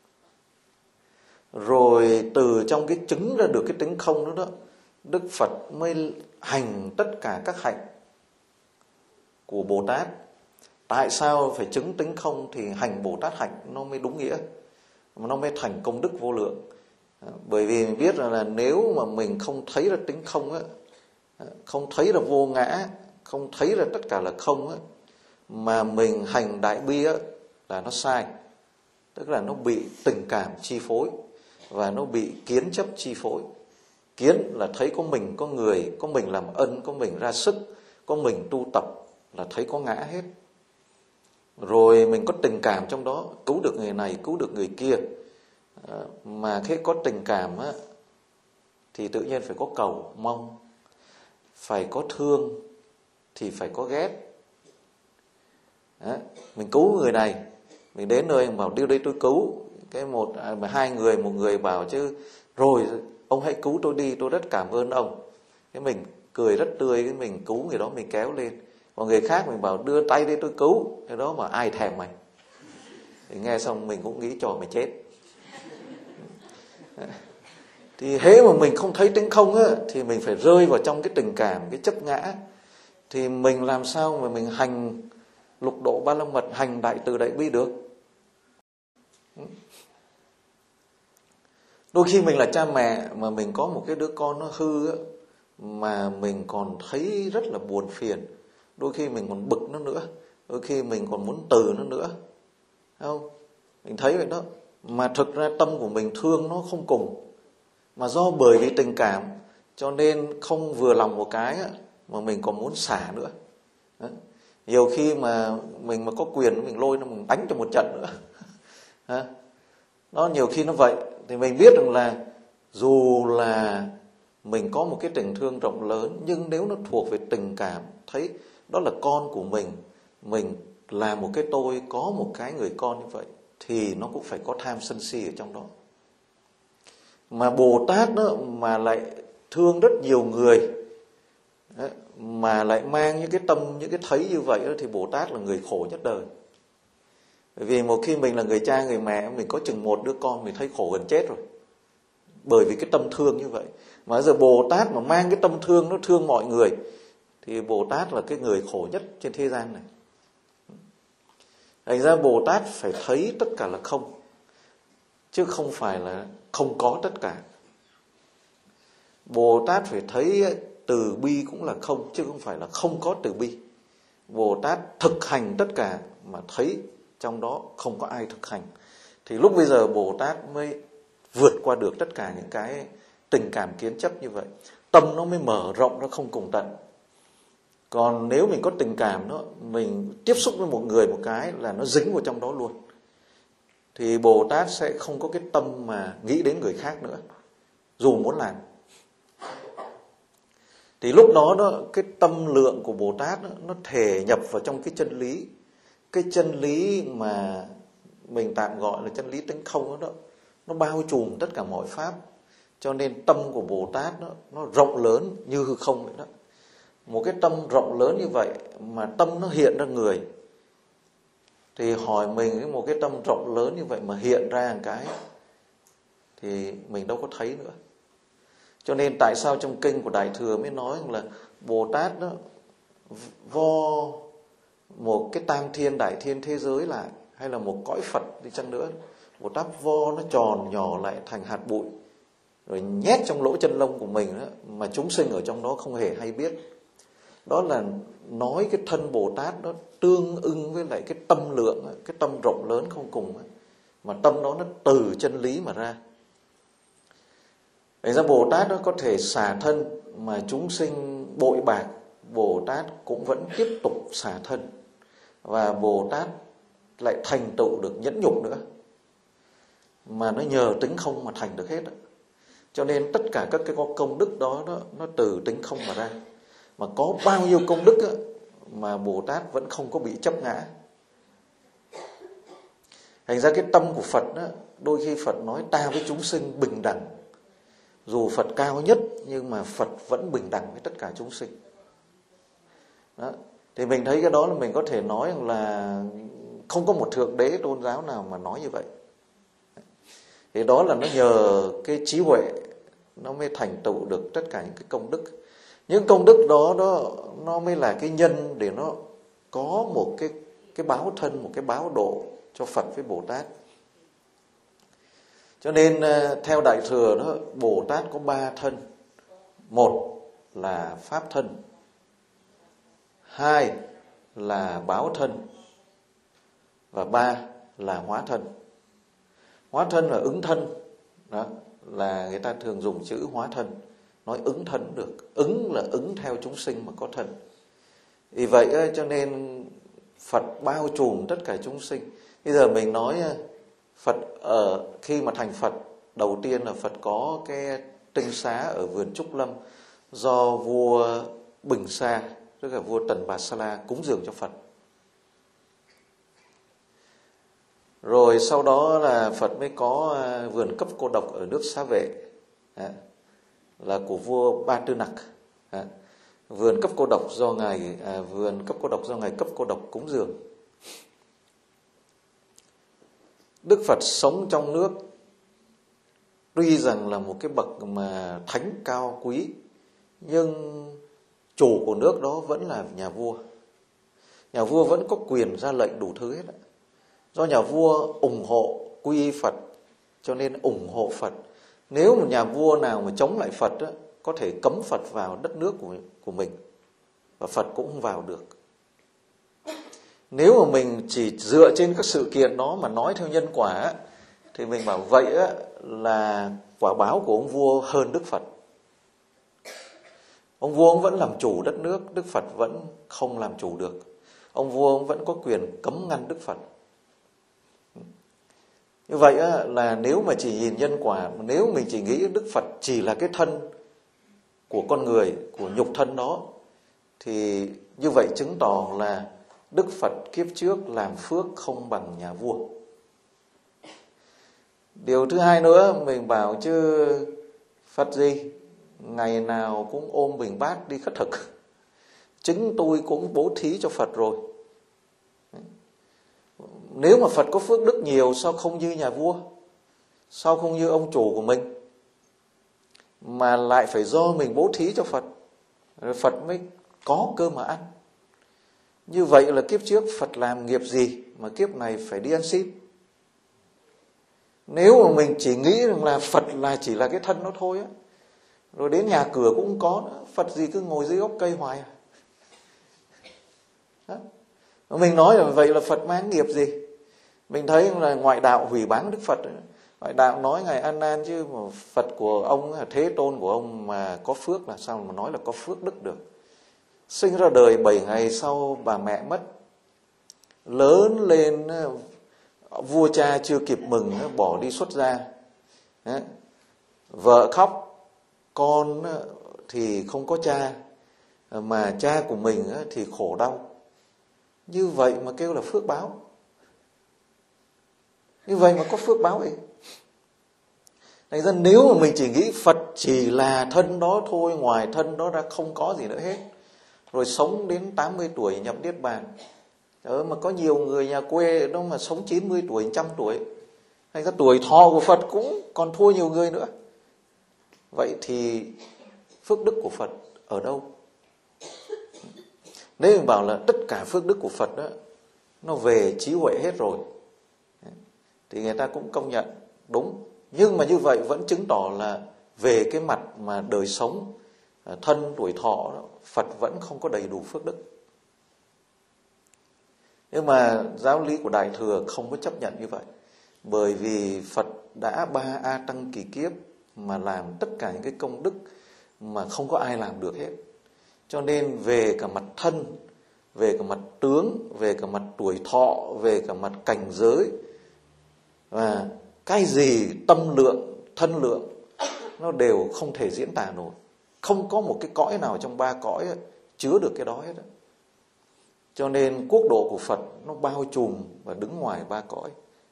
Rồi từ trong cái chứng ra được cái tính không đó, đó Đức Phật mới hành tất cả các hạnh của Bồ Tát. Tại sao phải chứng tính không thì hành Bồ Tát hạnh nó mới đúng nghĩa, nó mới thành công đức vô lượng. Bởi vì mình biết là, là nếu mà mình không thấy ra tính không á, không thấy ra vô ngã, không thấy ra tất cả là không á, mà mình hành đại bi á, là nó sai. Tức là nó bị tình cảm chi phối và nó bị kiến chấp chi phối. Kiến là thấy có mình, có người, có mình làm ân, có mình ra sức, có mình tu tập, là thấy có ngã hết. Rồi mình có tình cảm trong đó, cứu được người này, cứu được người kia. Mà khi có tình cảm á, thì tự nhiên phải có cầu, mong. Phải có thương thì phải có ghét. Đó. Mình cứu người này, mình đến nơi bảo đưa đây tôi cứu. Cái một à, hai người, một người bảo chứ rồi ông hãy cứu tôi đi, tôi rất cảm ơn ông. Cái mình cười rất tươi, cái mình cứu người đó, mình kéo lên. Còn người khác mình bảo đưa tay đây tôi cứu, cái đó mà ai thèm mày. Thì nghe xong mình cũng nghĩ cho mày chết. Thì hễ mà mình không thấy tính không á, thì mình phải rơi vào trong cái tình cảm, cái chấp ngã. Thì mình làm sao mà mình hành lục độ ba la mật, hành đại từ đại bi được? Đôi khi mình là cha mẹ mà mình có một cái đứa con nó hư á, mà mình còn thấy rất là buồn phiền. Đôi khi mình còn bực nó nữa, đôi khi mình còn muốn từ nó nữa. Thấy không? Mình thấy vậy đó. Mà thực ra tâm của mình thương nó không cùng. Mà do bởi vì tình cảm cho nên không vừa lòng một cái á, mà mình còn muốn xả nữa. Đấy. Nhiều khi mà mình mà có quyền mình lôi nó, mình đánh cho một trận nữa. Nó nhiều khi nó vậy. Thì mình biết rằng là dù là mình có một cái tình thương rộng lớn, nhưng nếu nó thuộc về tình cảm, thấy đó là con của mình, mình là một cái tôi, có một cái người con như vậy, thì nó cũng phải có tham sân si ở trong đó. Mà Bồ Tát đó, mà lại thương rất nhiều người, đấy, mà lại mang những cái tâm, những cái thấy như vậy đó, thì Bồ Tát là người khổ nhất đời. Bởi vì một khi mình là người cha, người mẹ, mình có chừng một đứa con, mình thấy khổ gần chết rồi. Bởi vì cái tâm thương như vậy. Mà giờ Bồ Tát mà mang cái tâm thương, nó thương mọi người, thì Bồ Tát là cái người khổ nhất trên thế gian này. Thành ra Bồ Tát phải thấy tất cả là không, chứ không phải là không có tất cả. Bồ Tát phải thấy từ bi cũng là không, chứ không phải là không có từ bi. Bồ Tát thực hành tất cả mà thấy trong đó không có ai thực hành. Thì lúc bây giờ Bồ Tát mới vượt qua được tất cả những cái tình cảm kiến chấp như vậy. Tâm nó mới mở rộng, nó không cùng tận. Còn nếu mình có tình cảm đó, mình tiếp xúc với một người một cái là nó dính vào trong đó luôn. Thì Bồ Tát sẽ không có cái tâm mà nghĩ đến người khác nữa, dù muốn làm. Thì lúc đó, đó cái tâm lượng của Bồ Tát đó, nó thể nhập vào trong cái chân lý. Cái chân lý mà mình tạm gọi là chân lý tính không đó, đó nó bao trùm tất cả mọi pháp. Cho nên tâm của Bồ Tát đó, nó rộng lớn như hư không vậy đó. Một cái tâm rộng lớn như vậy mà tâm nó hiện ra người, thì hỏi mình một cái tâm rộng lớn như vậy mà hiện ra một cái, thì mình đâu có thấy nữa. Cho nên tại sao trong kinh của Đại Thừa mới nói là Bồ Tát đó vo một cái tam thiên đại thiên thế giới lại, hay là một cõi Phật đi chăng nữa, Bồ Tát vo nó tròn nhỏ lại thành hạt bụi, rồi nhét trong lỗ chân lông của mình đó, mà chúng sinh ở trong đó không hề hay biết. Đó là nói cái thân Bồ Tát đó tương ưng với lại cái tâm lượng, cái tâm rộng lớn không cùng, mà tâm đó nó từ chân lý mà ra. Thành ra Bồ Tát nó có thể xả thân mà chúng sinh bội bạc, Bồ Tát cũng vẫn tiếp tục xả thân, và Bồ Tát lại thành tựu được nhẫn nhục nữa, mà nó nhờ tính không mà thành được hết đó. Cho nên tất cả các cái công đức đó, đó nó từ tính không mà ra. Mà có bao nhiêu công đức đó, mà Bồ Tát vẫn không có bị chấp ngã. Thành ra cái tâm của Phật đó, đôi khi Phật nói ta với chúng sinh bình đẳng. Dù Phật cao nhất nhưng mà Phật vẫn bình đẳng với tất cả chúng sinh đó. Thì mình thấy cái đó là mình có thể nói là không có một thượng đế tôn giáo nào mà nói như vậy. Thì đó là nó nhờ cái trí huệ nó mới thành tựu được tất cả những cái công đức. Những công đức đó, đó nó mới là cái nhân để nó có một cái, cái báo thân, một cái báo độ cho Phật với Bồ Tát. Cho nên theo Đại Thừa đó, Bồ Tát có ba thân. Một là pháp thân, hai là báo thân, và ba là hóa thân. Hóa thân là ứng thân đó, là người ta thường dùng chữ hóa thân, nói ứng thân được. Ứng là ứng theo chúng sinh mà có thân. Vì vậy cho nên Phật bao trùm tất cả chúng sinh. Bây giờ mình nói Phật ở khi mà thành Phật, đầu tiên là Phật có cái tinh xá ở vườn Trúc Lâm do vua Bình Sa, tức là vua Tần Bà Sa La cúng dường cho Phật. Rồi sau đó là Phật mới có vườn cấp cô độc ở nước Xá Vệ, là của vua Ba Tư Nặc. Vườn cấp cô độc do ngài à, vườn cấp cô độc do ngài cấp cô độc cúng dường. Đức Phật sống trong nước tuy rằng là một cái bậc mà thánh cao quý, nhưng chủ của nước đó vẫn là nhà vua. Nhà vua vẫn có quyền ra lệnh đủ thứ hết. Do nhà vua ủng hộ quy y Phật cho nên ủng hộ Phật. Nếu một nhà vua nào mà chống lại Phật đó, có thể cấm Phật vào đất nước của, của mình, và Phật cũng không vào được. Nếu mà mình chỉ dựa trên các sự kiện đó mà nói theo nhân quả, thì mình bảo vậy là quả báo của ông vua hơn Đức Phật. Ông vua ông vẫn làm chủ đất nước, Đức Phật vẫn không làm chủ được. Ông vua ông vẫn có quyền cấm ngăn Đức Phật. Như vậy là nếu mà chỉ nhìn nhân quả, nếu mình chỉ nghĩ Đức Phật chỉ là cái thân của con người, của nhục thân đó, thì như vậy chứng tỏ là Đức Phật kiếp trước làm phước không bằng nhà vua. Điều thứ hai nữa, mình bảo chứ Phật gì ngày nào cũng ôm bình bát đi khất thực. Chính tôi cũng bố thí cho Phật rồi. Nếu mà Phật có phước đức nhiều, sao không như nhà vua, sao không như ông chủ của mình, mà lại phải do mình bố thí cho Phật, Phật mới có cơm mà ăn. Như vậy là kiếp trước Phật làm nghiệp gì mà kiếp này phải đi ăn xin? Nếu mà mình chỉ nghĩ rằng là Phật là chỉ là cái thân nó thôi á, rồi đến nhà cửa cũng không có nữa, Phật gì cứ ngồi dưới gốc cây hoài à? Đó. Mình nói là vậy là Phật mang nghiệp gì? Mình thấy là ngoại đạo hủy báng Đức Phật. Ngoại đạo nói Ngài An Nan chứ mà Phật của ông, Thế Tôn của ông mà có phước là sao mà nói là có phước đức được. Sinh ra đời bảy ngày sau bà mẹ mất, lớn lên vua cha chưa kịp mừng bỏ đi xuất gia. Vợ khóc, con thì không có cha, mà cha của mình thì khổ đau. Như vậy mà kêu là phước báo. Như vậy mà có phước báo ấy. Thành ra nếu mà mình chỉ nghĩ Phật chỉ là thân đó thôi, ngoài thân đó ra không có gì nữa hết, rồi sống đến tám mươi tuổi nhập Niết Bàn. Ờ, mà có nhiều người nhà quê đó mà sống chín mươi tuổi, trăm tuổi. Thành ra tuổi thọ của Phật cũng còn thua nhiều người nữa. Vậy thì phước đức của Phật ở đâu? Nếu mình bảo là tất cả phước đức của Phật đó, nó về trí huệ hết rồi, thì người ta cũng công nhận đúng. Nhưng mà như vậy vẫn chứng tỏ là về cái mặt mà đời sống, thân, tuổi thọ đó, Phật vẫn không có đầy đủ phước đức. Nhưng mà giáo lý của Đại Thừa không có chấp nhận như vậy. Bởi vì Phật đã ba A Tăng kỳ kiếp mà làm tất cả những cái công đức mà không có ai làm được hết. Cho nên về cả mặt thân, về cả mặt tướng, về cả mặt tuổi thọ, về cả mặt cảnh giới, và cái gì tâm lượng, thân lượng, nó đều không thể diễn tả nổi. Không có một cái cõi nào trong ba cõi ấy, chứa được cái đó hết. Cho nên quốc độ của Phật nó bao trùm và đứng ngoài ba cõi.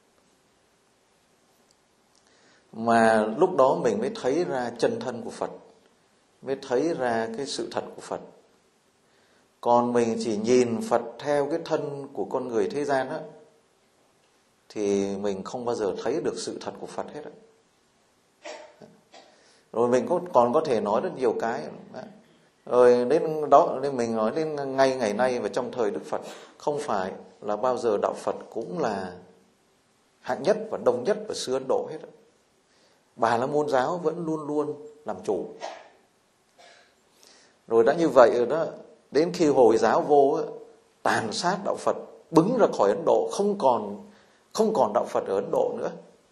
Mà lúc đó mình mới thấy ra chân thân của Phật, mới thấy ra cái sự thật của Phật. Còn mình chỉ nhìn Phật theo cái thân của con người thế gian á, thì mình không bao giờ thấy được sự thật của Phật hết á. Rồi mình còn có thể nói rất nhiều cái. Rồi đến đó nên mình nói đến ngay ngày nay và trong thời Đức Phật, không phải là bao giờ đạo Phật cũng là hạng nhất và đông nhất ở xứ Ấn Độ hết. Bà La Môn giáo vẫn luôn luôn làm chủ. Rồi đã như vậy rồi đó, đến khi Hồi giáo vô tàn sát đạo Phật, bứng ra khỏi Ấn Độ, không còn không còn đạo Phật ở Ấn Độ nữa.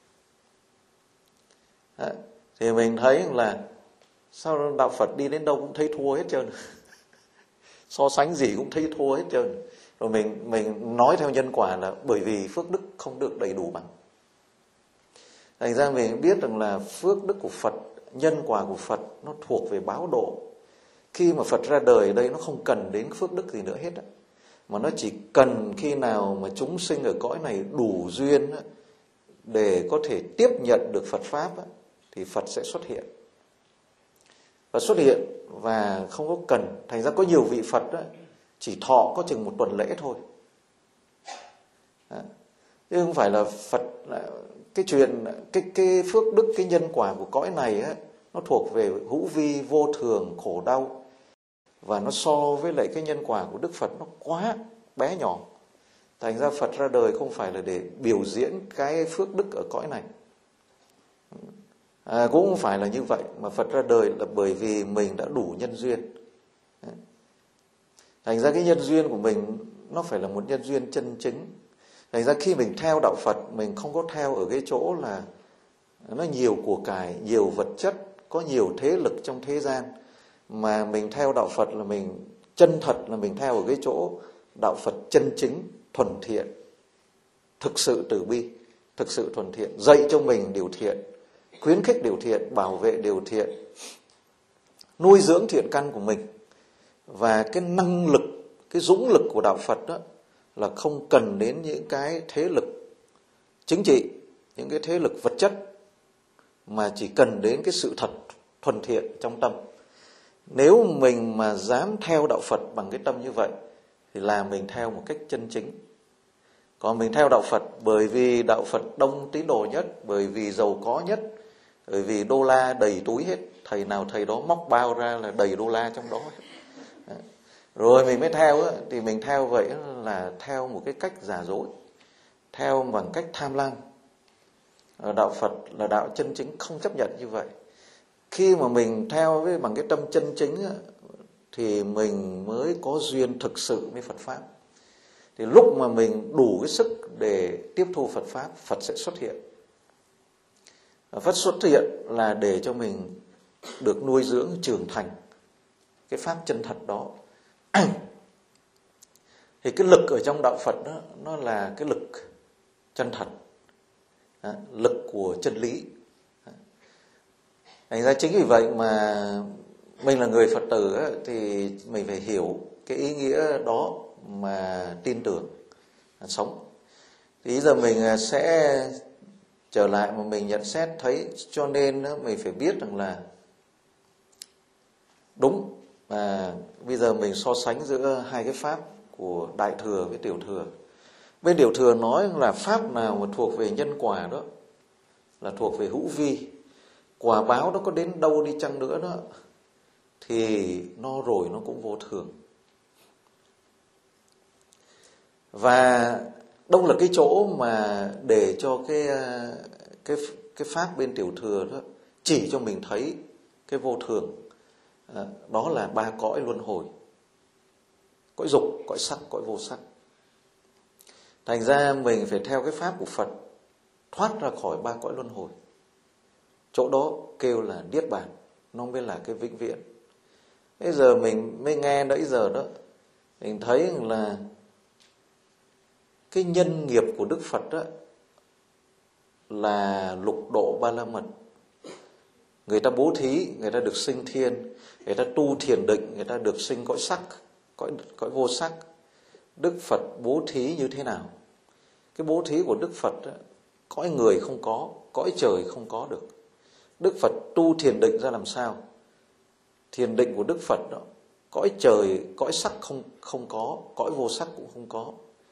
Đó. Thì mình thấy là sao đạo Phật đi đến đâu cũng thấy thua hết trơn. So sánh gì cũng thấy thua hết trơn. Rồi mình mình nói theo nhân quả là bởi vì phước đức không được đầy đủ bằng. Thành ra mình biết rằng là phước đức của Phật, nhân quả của Phật nó thuộc về báo độ. Khi mà Phật ra đời ở đây nó không cần đến phước đức gì nữa hết á, mà nó chỉ cần khi nào mà chúng sinh ở cõi này đủ duyên á, để có thể tiếp nhận được Phật Pháp á, thì Phật sẽ xuất hiện. Phật xuất hiện và không có cần. Thành ra có nhiều vị Phật á, chỉ thọ có chừng một tuần lễ thôi. Đó. Chứ không phải là Phật cái chuyện cái cái phước đức, cái nhân quả của cõi này á, nó thuộc về hữu vi, vô thường, khổ đau, và nó so với lại cái nhân quả của Đức Phật nó quá bé nhỏ. Thành ra Phật ra đời không phải là để biểu diễn cái phước đức ở cõi này, à, cũng không phải là như vậy, mà Phật ra đời là bởi vì mình đã đủ nhân duyên. Thành ra cái nhân duyên của mình nó phải là một nhân duyên chân chính. Thành ra khi mình theo đạo Phật, mình không có theo ở cái chỗ là nó nhiều của cải, nhiều vật chất, có nhiều thế lực trong thế gian. Mà mình theo đạo Phật là mình chân thật, là mình theo ở cái chỗ đạo Phật chân chính, thuần thiện, thực sự từ bi, thực sự thuần thiện, dạy cho mình điều thiện, khuyến khích điều thiện, bảo vệ điều thiện, nuôi dưỡng thiện căn của mình. Và cái năng lực, cái dũng lực của đạo Phật đó là không cần đến những cái thế lực chính trị, những cái thế lực vật chất, mà chỉ cần đến cái sự thật thuần thiện trong tâm. Nếu mình mà dám theo đạo Phật bằng cái tâm như vậy thì là mình theo một cách chân chính. Còn mình theo đạo Phật bởi vì đạo Phật đông tín đồ nhất, bởi vì giàu có nhất, bởi vì đô la đầy túi hết, thầy nào thầy đó móc bao ra là đầy đô la trong đó. Rồi mình mới theo á, thì mình theo vậy là theo một cái cách giả dối, theo bằng cách tham lam. Đạo Phật là đạo chân chính không chấp nhận như vậy. Khi mà mình theo với bằng cái tâm chân chính á, thì mình mới có duyên thực sự với Phật Pháp. Thì lúc mà mình đủ cái sức để tiếp thu Phật Pháp, Phật sẽ xuất hiện. Phật xuất hiện là để cho mình được nuôi dưỡng trưởng thành cái Pháp chân thật đó. Thì cái lực ở trong đạo Phật đó, nó là cái lực chân thật, lực của chân lý. Thành ra chính vì vậy mà mình là người Phật tử ấy, thì mình phải hiểu cái ý nghĩa đó mà tin tưởng, sống. Thì giờ mình sẽ trở lại mà mình nhận xét thấy, cho nên mình phải biết rằng là đúng. À, bây giờ mình so sánh giữa hai cái pháp của Đại Thừa với Tiểu Thừa. Bên Tiểu Thừa nói là pháp nào mà thuộc về nhân quả đó là thuộc về hữu vi. Quả báo nó có đến đâu đi chăng nữa đó thì nó rồi nó cũng vô thường. Và đâu là cái chỗ mà để cho cái cái cái pháp bên tiểu thừa đó chỉ cho mình thấy cái vô thường. À, đó là ba cõi luân hồi: cõi dục, cõi sắc, cõi vô sắc. Thành ra mình phải theo cái pháp của Phật thoát ra khỏi ba cõi luân hồi. Chỗ đó kêu là niết bàn, nó mới là cái vĩnh viễn. Bây giờ mình mới nghe nãy giờ đó, mình thấy là cái nhân nghiệp của Đức Phật đó là lục độ ba la mật. Người ta bố thí, người ta được sinh thiên. Người ta tu thiền định, người ta được sinh cõi sắc, cõi, cõi vô sắc. Đức Phật bố thí như thế nào? Cái bố thí của Đức Phật đó, cõi người không có, cõi trời không có được. Đức Phật tu thiền định ra làm sao? Thiền định của Đức Phật đó, cõi trời, cõi sắc không, không có, cõi vô sắc cũng không có.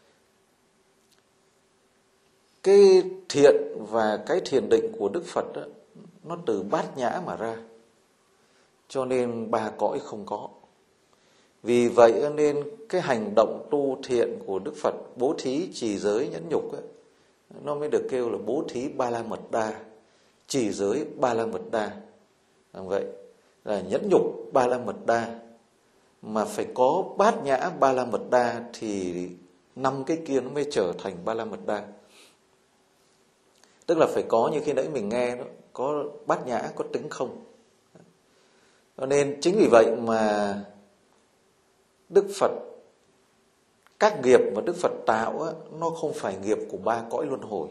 Cái thiện và cái thiền định của Đức Phật đó, nó từ bát nhã mà ra. Cho nên ba cõi không có. Vì vậy nên cái hành động tu thiện của Đức Phật, bố thí, trì giới, nhẫn nhục ấy, nó mới được kêu là bố thí ba la mật đa, trì giới ba la mật đa. Làm vậy là nhẫn nhục ba la mật đa. Mà phải có bát nhã ba la mật đa thì năm cái kia nó mới trở thành ba la mật đa. Tức là phải có như khi nãy mình nghe đó, có bát nhã, có tính không. Cho nên chính vì vậy mà Đức Phật, các nghiệp mà Đức Phật tạo á, nó không phải nghiệp của ba cõi luân hồi.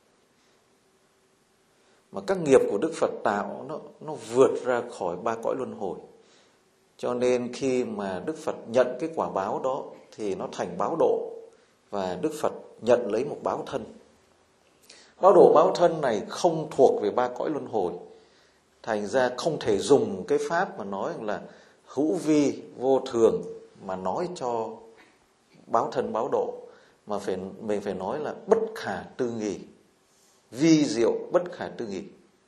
Mà các nghiệp của Đức Phật tạo nó, nó vượt ra khỏi ba cõi luân hồi. Cho nên khi mà Đức Phật nhận cái quả báo đó thì nó thành báo độ. Và Đức Phật nhận lấy một báo thân. Báo độ báo thân này không thuộc về ba cõi luân hồi. Thành ra không thể dùng cái pháp mà nói là hữu vi vô thường mà nói cho báo thân báo độ. Mà phải, mình phải nói là bất khả tư nghị, vi diệu bất khả tư nghị.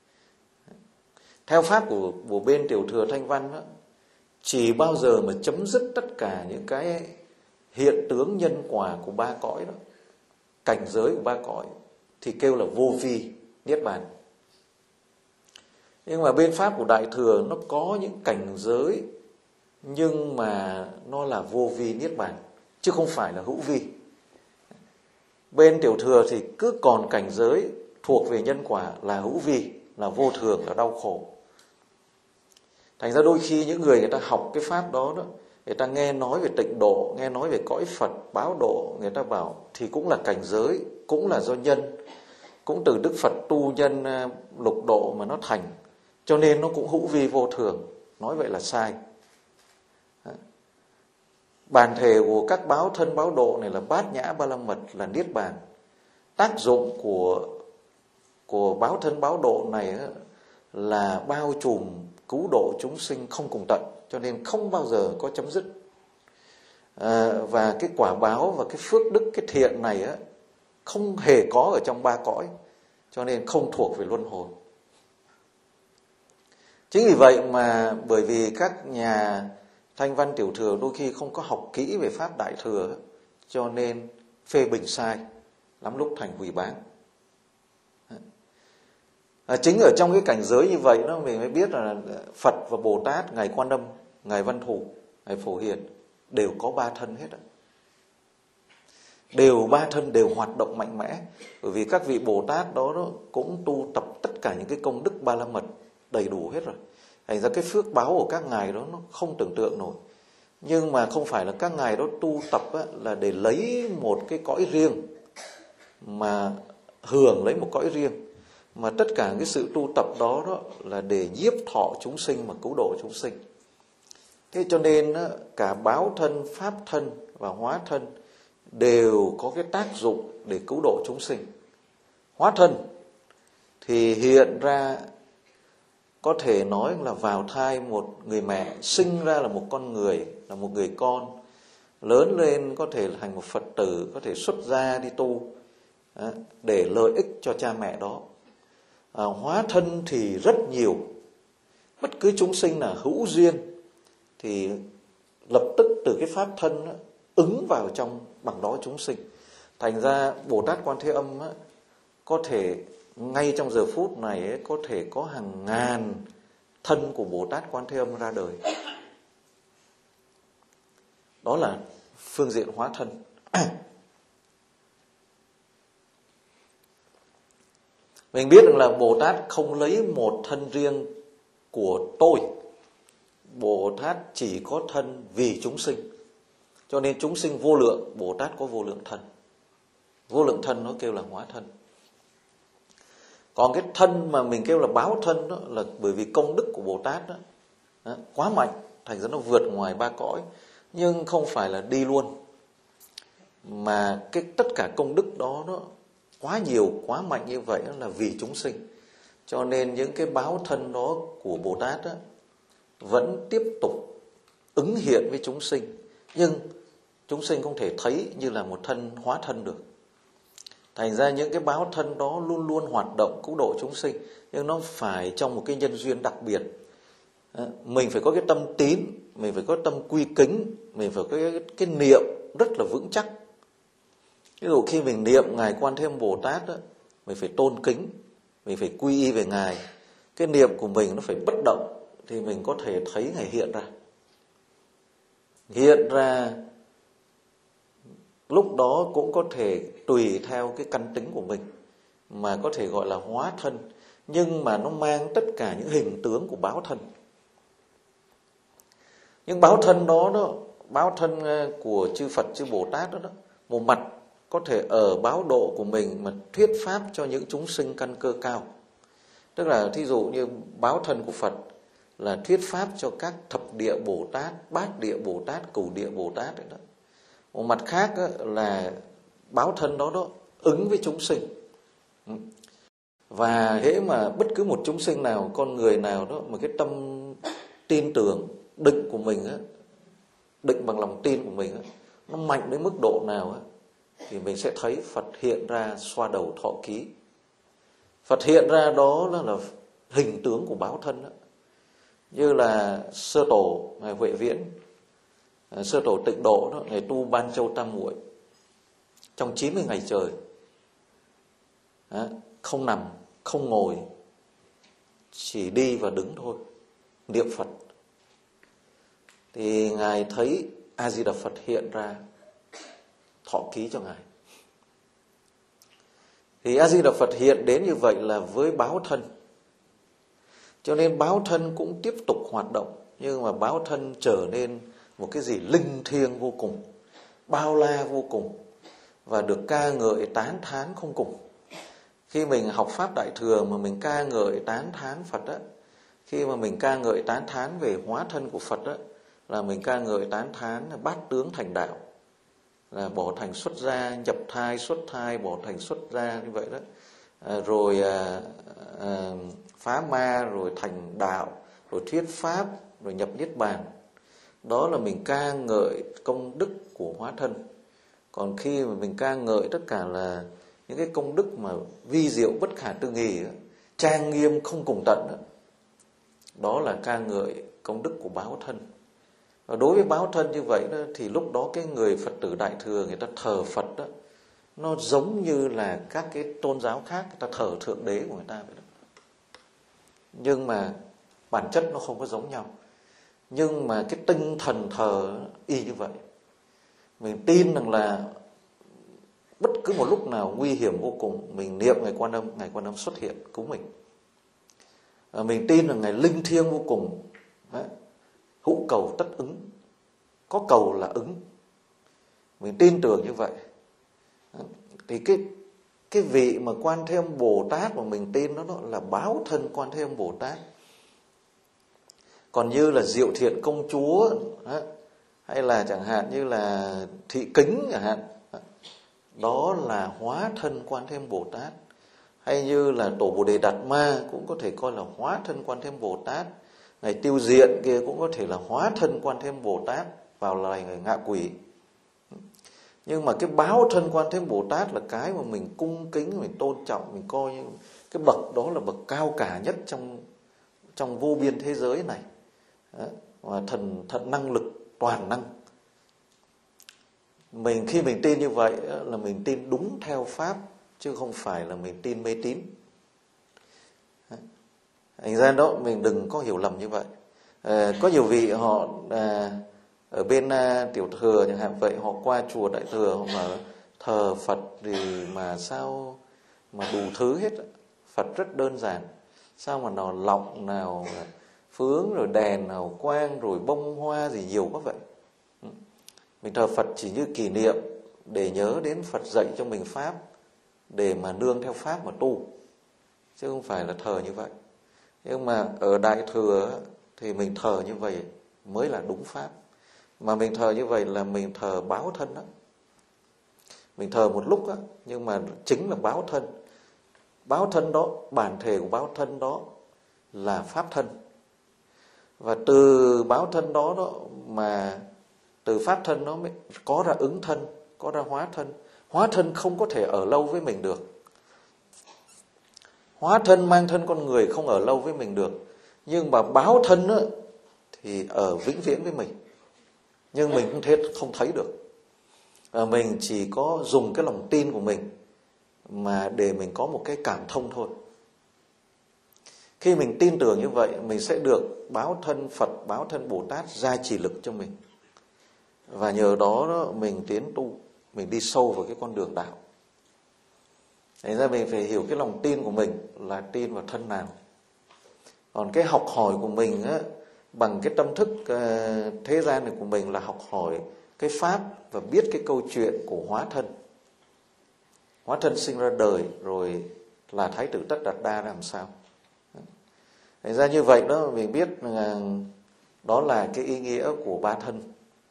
Theo pháp của, của bên tiểu thừa Thanh Văn đó, chỉ bao giờ mà chấm dứt tất cả những cái hiện tướng nhân quả của ba cõi đó, cảnh giới của ba cõi, thì kêu là vô vi, niết bàn. Nhưng mà bên pháp của Đại Thừa nó có những cảnh giới nhưng mà nó là vô vi niết bàn, chứ không phải là hữu vi. Bên tiểu thừa thì cứ còn cảnh giới thuộc về nhân quả là hữu vi, là vô thường, là đau khổ. Thành ra đôi khi những người người ta học cái pháp đó đó, người ta nghe nói về tịnh độ, nghe nói về cõi Phật, báo độ, người ta bảo thì cũng là cảnh giới, cũng là do nhân, cũng từ Đức Phật tu nhân lục độ mà nó thành, cho nên nó cũng hữu vi vô thường. Nói vậy là sai. Bản thể của các báo thân báo độ này là bát nhã ba la mật, là niết bàn. Tác dụng của của báo thân báo độ này là bao trùm cứu độ chúng sinh không cùng tận, cho nên không bao giờ có chấm dứt. À, và cái quả báo và cái phước đức, cái thiện này á, không hề có ở trong ba cõi, cho nên không thuộc về luân hồi. Chính vì vậy mà bởi vì các nhà Thanh Văn tiểu thừa đôi khi không có học kỹ về pháp Đại Thừa, cho nên phê bình sai, lắm lúc thành hủy báng. À, chính ở trong cái cảnh giới như vậy đó, mình mới biết là Phật và Bồ Tát, Ngài Quan Âm, Ngài Văn Thù, Ngài Phổ Hiền đều có ba thân hết. Đều ba thân đều hoạt động mạnh mẽ. Bởi vì các vị Bồ Tát đó, đó cũng tu tập tất cả những cái công đức ba la mật đầy đủ hết rồi. Thành ra cái phước báo của các ngài đó nó không tưởng tượng nổi. Nhưng mà không phải là các ngài đó tu tập á, là để lấy một cái cõi riêng, mà hưởng lấy một cõi riêng. Mà tất cả cái sự tu tập đó, đó là để nhiếp thọ chúng sinh mà cứu độ chúng sinh. Thế cho nên á, cả báo thân, pháp thân và hóa thân đều có cái tác dụng để cứu độ chúng sinh. Hóa thân thì hiện ra, có thể nói là vào thai một người mẹ, sinh ra là một con người, là một người con, lớn lên có thể thành một Phật tử, có thể xuất gia đi tu để lợi ích cho cha mẹ đó. À, hóa thân thì rất nhiều. Bất cứ chúng sinh là hữu duyên thì lập tức từ cái pháp thân đó, ứng vào trong bằng đó chúng sinh. Thành ra Bồ Tát Quan Thế Âm á, có thể ngay trong giờ phút này ấy, có thể có hàng ngàn thân của Bồ Tát Quan Thế Âm ra đời. Đó là phương diện hóa thân. Mình biết rằng là Bồ Tát không lấy một thân riêng của tôi. Bồ Tát chỉ có thân vì chúng sinh. Cho nên chúng sinh vô lượng, Bồ Tát có vô lượng thân. Vô lượng thân nó kêu là hóa thân. Còn cái thân mà mình kêu là báo thân đó là bởi vì công đức của Bồ Tát đó, đó quá mạnh, thành ra nó vượt ngoài ba cõi. Nhưng không phải là đi luôn, mà cái tất cả công đức đó nó quá nhiều, quá mạnh như vậy là vì chúng sinh. Cho nên những cái báo thân đó của Bồ Tát đó, vẫn tiếp tục ứng hiện với chúng sinh. Nhưng chúng sinh không thể thấy như là một thân hóa thân được. Thành ra những cái báo thân đó luôn luôn hoạt động cứu độ chúng sinh. Nhưng nó phải trong một cái nhân duyên đặc biệt. Mình phải có cái tâm tín, mình phải có tâm quy kính, mình phải có cái, cái niệm rất là vững chắc. Ví dụ khi mình niệm Ngài Quan Thế Âm Bồ Tát đó, mình phải tôn kính, mình phải quy y về Ngài. Cái niệm của mình nó phải bất động thì mình có thể thấy Ngài hiện ra. Hiện ra lúc đó cũng có thể tùy theo cái căn tính của mình mà có thể gọi là hóa thân, nhưng mà nó mang tất cả những hình tướng của báo thân. Những báo thân đó, đó báo thân của chư Phật, chư Bồ Tát đó, đó một mặt có thể ở báo độ của mình mà thuyết pháp cho những chúng sinh căn cơ cao. Tức là thí dụ như báo thân của Phật là thuyết pháp cho các thập địa Bồ Tát, bát địa Bồ Tát, cửu địa Bồ Tát đấy đó. Một mặt khác là báo thân đó đó ứng với chúng sinh. Và hễ mà bất cứ một chúng sinh nào, con người nào đó mà cái tâm tin tưởng, định của mình á, định bằng lòng tin của mình á, nó mạnh đến mức độ nào á, thì mình sẽ thấy Phật hiện ra xoa đầu thọ ký. Phật hiện ra đó là, là hình tướng của báo thân đó. Như là sơ tổ Ngài Huệ Viễn, sơ tổ Tịnh Độ đó, Ngài tu Ban Châu Tam Muội trong chín mươi ngày trời, đó, không nằm, không ngồi, chỉ đi và đứng thôi, niệm Phật. Thì Ngài thấy A Di Đà Phật hiện ra thọ ký cho Ngài. Thì A Di Đà Phật hiện đến như vậy là với báo thân. Cho nên báo thân cũng tiếp tục hoạt động, nhưng mà báo thân trở nên một cái gì linh thiêng vô cùng, bao la vô cùng, và được ca ngợi tán thán không cùng. Khi mình học Pháp Đại Thừa mà mình ca ngợi tán thán Phật á, khi mà mình ca ngợi tán thán về hóa thân của Phật á, là mình ca ngợi tán thán là bát tướng thành đạo, là bỏ thành xuất gia, nhập thai xuất thai, bỏ thành xuất gia như vậy đó. À, rồi à, à, phá ma, rồi thành đạo, rồi thuyết pháp, rồi nhập niết bàn. Đó là mình ca ngợi công đức của hóa thân. Còn khi mà mình ca ngợi tất cả là những cái công đức mà vi diệu bất khả tư nghì, trang nghiêm không cùng tận đó, đó là ca ngợi công đức của báo thân. Và đối với báo thân như vậy đó, thì lúc đó cái người Phật tử Đại Thừa người ta thờ Phật đó, nó giống như là các cái tôn giáo khác người ta thờ Thượng Đế của người ta vậy đó. Nhưng mà bản chất nó không có giống nhau. Nhưng mà cái tinh thần thờ y như vậy. Mình tin rằng là bất cứ một lúc nào nguy hiểm vô cùng, mình niệm Ngài Quan Âm, Ngài Quan Âm xuất hiện cứu mình. À, mình tin rằng Ngài linh thiêng vô cùng, đấy, hữu cầu tất ứng, có cầu là ứng. Mình tin tưởng như vậy. Thì cái cái vị mà Quan Thế Âm Bồ Tát mà mình tin đó, đó là báo thân Quan Thế Âm Bồ Tát. Còn như là Diệu Thiện Công Chúa đó, hay là chẳng hạn như là Thị Kính chẳng hạn, đó là hóa thân Quan Thế Âm Bồ Tát. Hay như là Tổ Bồ Đề Đạt Ma cũng có thể coi là hóa thân Quan Thế Âm Bồ Tát. Ngài Tiêu Diện kia cũng có thể là hóa thân Quan Thế Âm Bồ Tát vào loài người ngạ quỷ. Nhưng mà cái báo thân Quan Thế Âm Bồ Tát là cái mà mình cung kính, mình tôn trọng, mình coi như Cái bậc đó là bậc cao cả nhất trong trong vô biên thế giới này. Đó. Và thần thần năng lực toàn năng. Mình khi mình tin như vậy là mình tin đúng theo pháp, chứ không phải là mình tin mê tín. Thành ra đó mình đừng có hiểu lầm như vậy. À, có nhiều vị họ à, ở bên à, tiểu thừa chẳng hạn vậy, họ qua chùa đại thừa họ mà thờ Phật thì mà sao mà đủ thứ hết. Phật rất đơn giản, sao mà nào lọng, nào phướng, rồi đèn, nào quang, rồi bông hoa gì nhiều quá vậy. Mình thờ Phật chỉ như kỷ niệm để nhớ đến Phật dạy cho mình pháp, để mà nương theo pháp mà tu, chứ không phải là thờ như vậy. Nhưng mà ở đại thừa thì mình thờ như vậy mới là đúng pháp. Mà mình thờ như vậy là mình thờ báo thân đó. Mình thờ một lúc đó, nhưng mà chính là báo thân. Báo thân đó, bản thể của báo thân đó là pháp thân. Và từ báo thân đó, đó mà từ pháp thân nó mới có ra ứng thân, có ra hóa thân. Hóa thân không có thể ở lâu với mình được. Hóa thân mang thân con người không ở lâu với mình được. Nhưng mà báo thân đó, thì ở vĩnh viễn với mình. Nhưng mình không thể không thấy được. Và mình chỉ có dùng cái lòng tin của mình mà để mình có một cái cảm thông thôi. Khi mình tin tưởng như vậy, mình sẽ được báo thân Phật, báo thân Bồ Tát gia trì lực cho mình. Và nhờ đó, đó mình tiến tu, mình đi sâu vào cái con đường đạo. Thành ra mình phải hiểu cái lòng tin của mình là tin vào thân nào. Còn cái học hỏi của mình á, bằng cái tâm thức uh, thế gian này của mình là học hỏi cái pháp và biết cái câu chuyện của hóa thân. Hóa thân sinh ra đời rồi là Thái tử Tất Đạt Đa làm sao. Thành ra như vậy đó mình biết uh, đó là cái ý nghĩa của ba thân.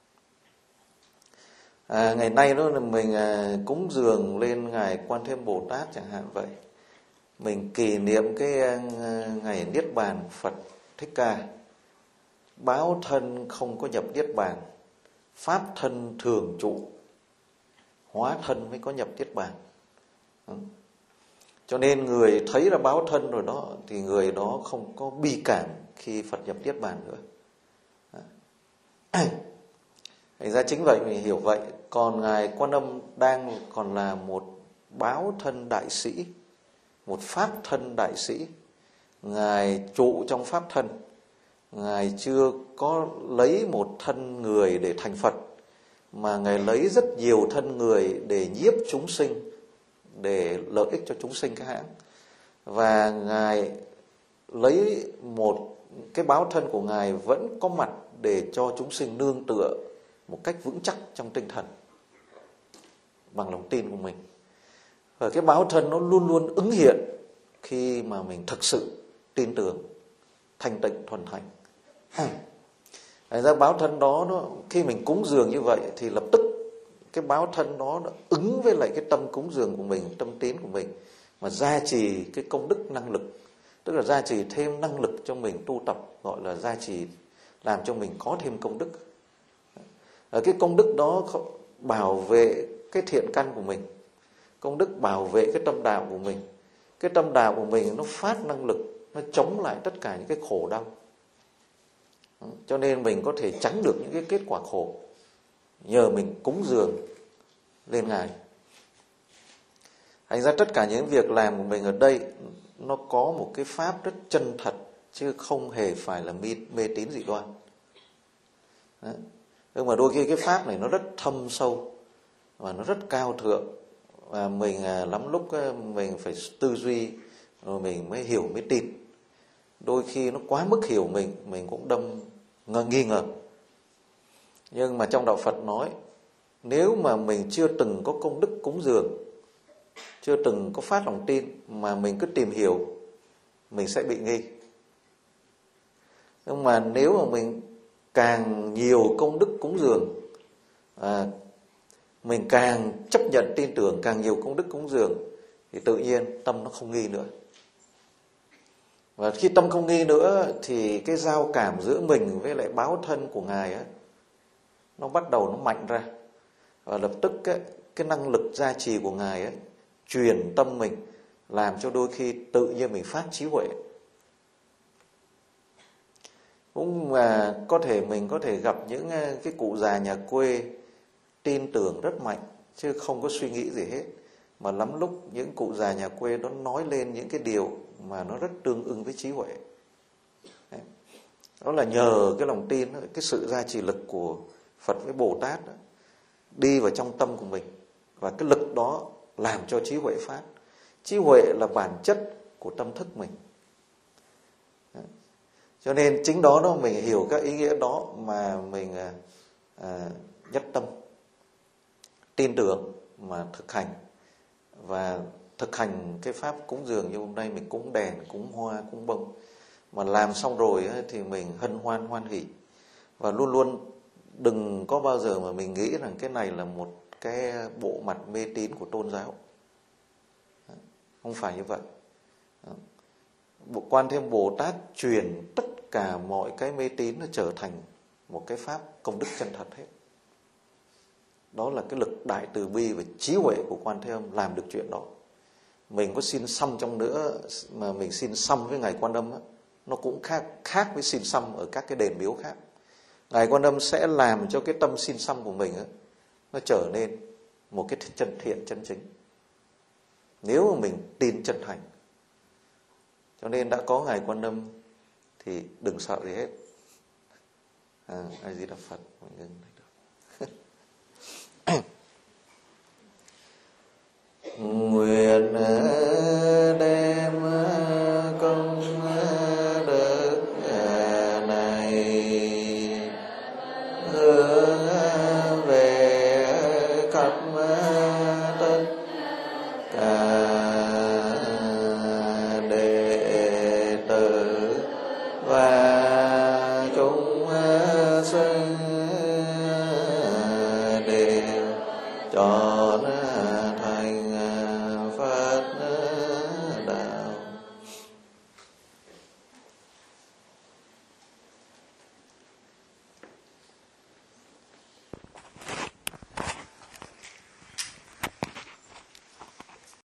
À, ngày nay đó là mình à, cúng dường lên ngài Quan Thế Âm Bồ Tát chẳng hạn vậy. Mình kỷ niệm cái à, ngày Niết Bàn Phật Thích Ca. Báo thân không có nhập Niết Bàn, pháp thân thường trụ, hóa thân mới có nhập Niết Bàn. Ừ. Cho nên người thấy là báo thân rồi đó thì người đó không có bi cảm khi Phật nhập Niết Bàn nữa. Thành ra chính vậy mình hiểu vậy. Còn ngài Quan Âm đang còn là một báo thân đại sĩ, một pháp thân đại sĩ. Ngài trụ trong pháp thân. Ngài chưa có lấy một thân người để thành Phật, mà Ngài lấy rất nhiều thân người để nhiếp chúng sinh, để lợi ích cho chúng sinh các hãng. Và Ngài lấy một cái báo thân của Ngài vẫn có mặt để cho chúng sinh nương tựa một cách vững chắc trong tinh thần, bằng lòng tin của mình. Và cái báo thân nó luôn luôn ứng hiện khi mà mình thực sự tin tưởng, thanh tịnh, thuần thành. Thành ra báo thân đó, nó, khi mình cúng dường như vậy thì lập tức cái báo thân đó nó ứng với lại cái tâm cúng dường của mình, tâm tín của mình, mà gia trì cái công đức năng lực. Tức là gia trì thêm năng lực cho mình tu tập, gọi là gia trì, làm cho mình có thêm công đức. Ở cái công đức đó bảo vệ cái thiện căn của mình, công đức bảo vệ cái tâm đạo của mình. Cái tâm đạo của mình nó phát năng lực, nó chống lại tất cả những cái khổ đau. Cho nên mình có thể tránh được những cái kết quả khổ nhờ mình cúng dường lên Ngài. Thành ra tất cả những việc làm của mình ở đây nó có một cái pháp rất chân thật, chứ không hề phải là mê, mê tín dị đoan. Đấy. Nhưng mà đôi khi cái pháp này nó rất thâm sâu và nó rất cao thượng, và mình lắm lúc mình phải tư duy rồi mình mới hiểu, mới tin. Đôi khi nó quá mức hiểu mình, mình cũng đâm nghi ngờ. Nhưng mà trong đạo Phật nói, nếu mà mình chưa từng có công đức cúng dường, chưa từng có phát lòng tin, mà mình cứ tìm hiểu, mình sẽ bị nghi. Nhưng mà nếu mà mình càng nhiều công đức cúng dường, à, mình càng chấp nhận tin tưởng, càng nhiều công đức cúng dường, thì tự nhiên tâm nó không nghi nữa. Và khi tâm không nghi nữa thì cái giao cảm giữa mình với lại báo thân của Ngài ấy, nó bắt đầu nó mạnh ra. Và lập tức cái, cái năng lực gia trì của Ngài ấy, truyền tâm mình làm cho đôi khi tự nhiên mình phát trí huệ. Cũng mà có thể mình có thể gặp những cái cụ già nhà quê tin tưởng rất mạnh chứ không có suy nghĩ gì hết, mà lắm lúc những cụ già nhà quê đó nói lên những cái điều mà nó rất tương ưng với trí huệ. Đấy. Đó là nhờ cái lòng tin, cái sự gia trì lực của Phật với Bồ Tát đó, đi vào trong tâm của mình, và cái lực đó làm cho trí huệ phát. Trí huệ là bản chất của tâm thức mình. Đấy. Cho nên chính đó đó mình hiểu các ý nghĩa đó mà mình à, nhất tâm tin tưởng mà thực hành. Và thực hành cái pháp cúng dường như hôm nay mình cúng đèn, cúng hoa, cúng bông, mà làm xong rồi ấy, thì mình hân hoan hoan hỷ. Và luôn luôn đừng có bao giờ mà mình nghĩ rằng cái này là một cái bộ mặt mê tín của tôn giáo. Không phải như vậy. Bộ Quan Thế Âm Bồ Tát truyền tất cả mọi cái mê tín nó trở thành một cái pháp công đức chân thật hết. Đó là cái lực đại từ bi và trí huệ của Quan Thế Âm làm được chuyện đó. Mình có xin xăm trong nữa mà mình xin xăm với Ngài Quan Âm á, nó cũng khác khác với xin xăm ở các cái đền miếu khác. Ngài Quan Âm sẽ làm cho cái tâm xin xăm của mình á, nó trở nên một cái chân thiện chân chính, nếu mà mình tin chân thành. Cho nên đã có Ngài Quan Âm thì đừng sợ gì hết. À, A Di Đà Phật. Mình ngừng được. Nguyện đem công đức này hướng về khắp tất cả đệ tử và chúng sinh đều cho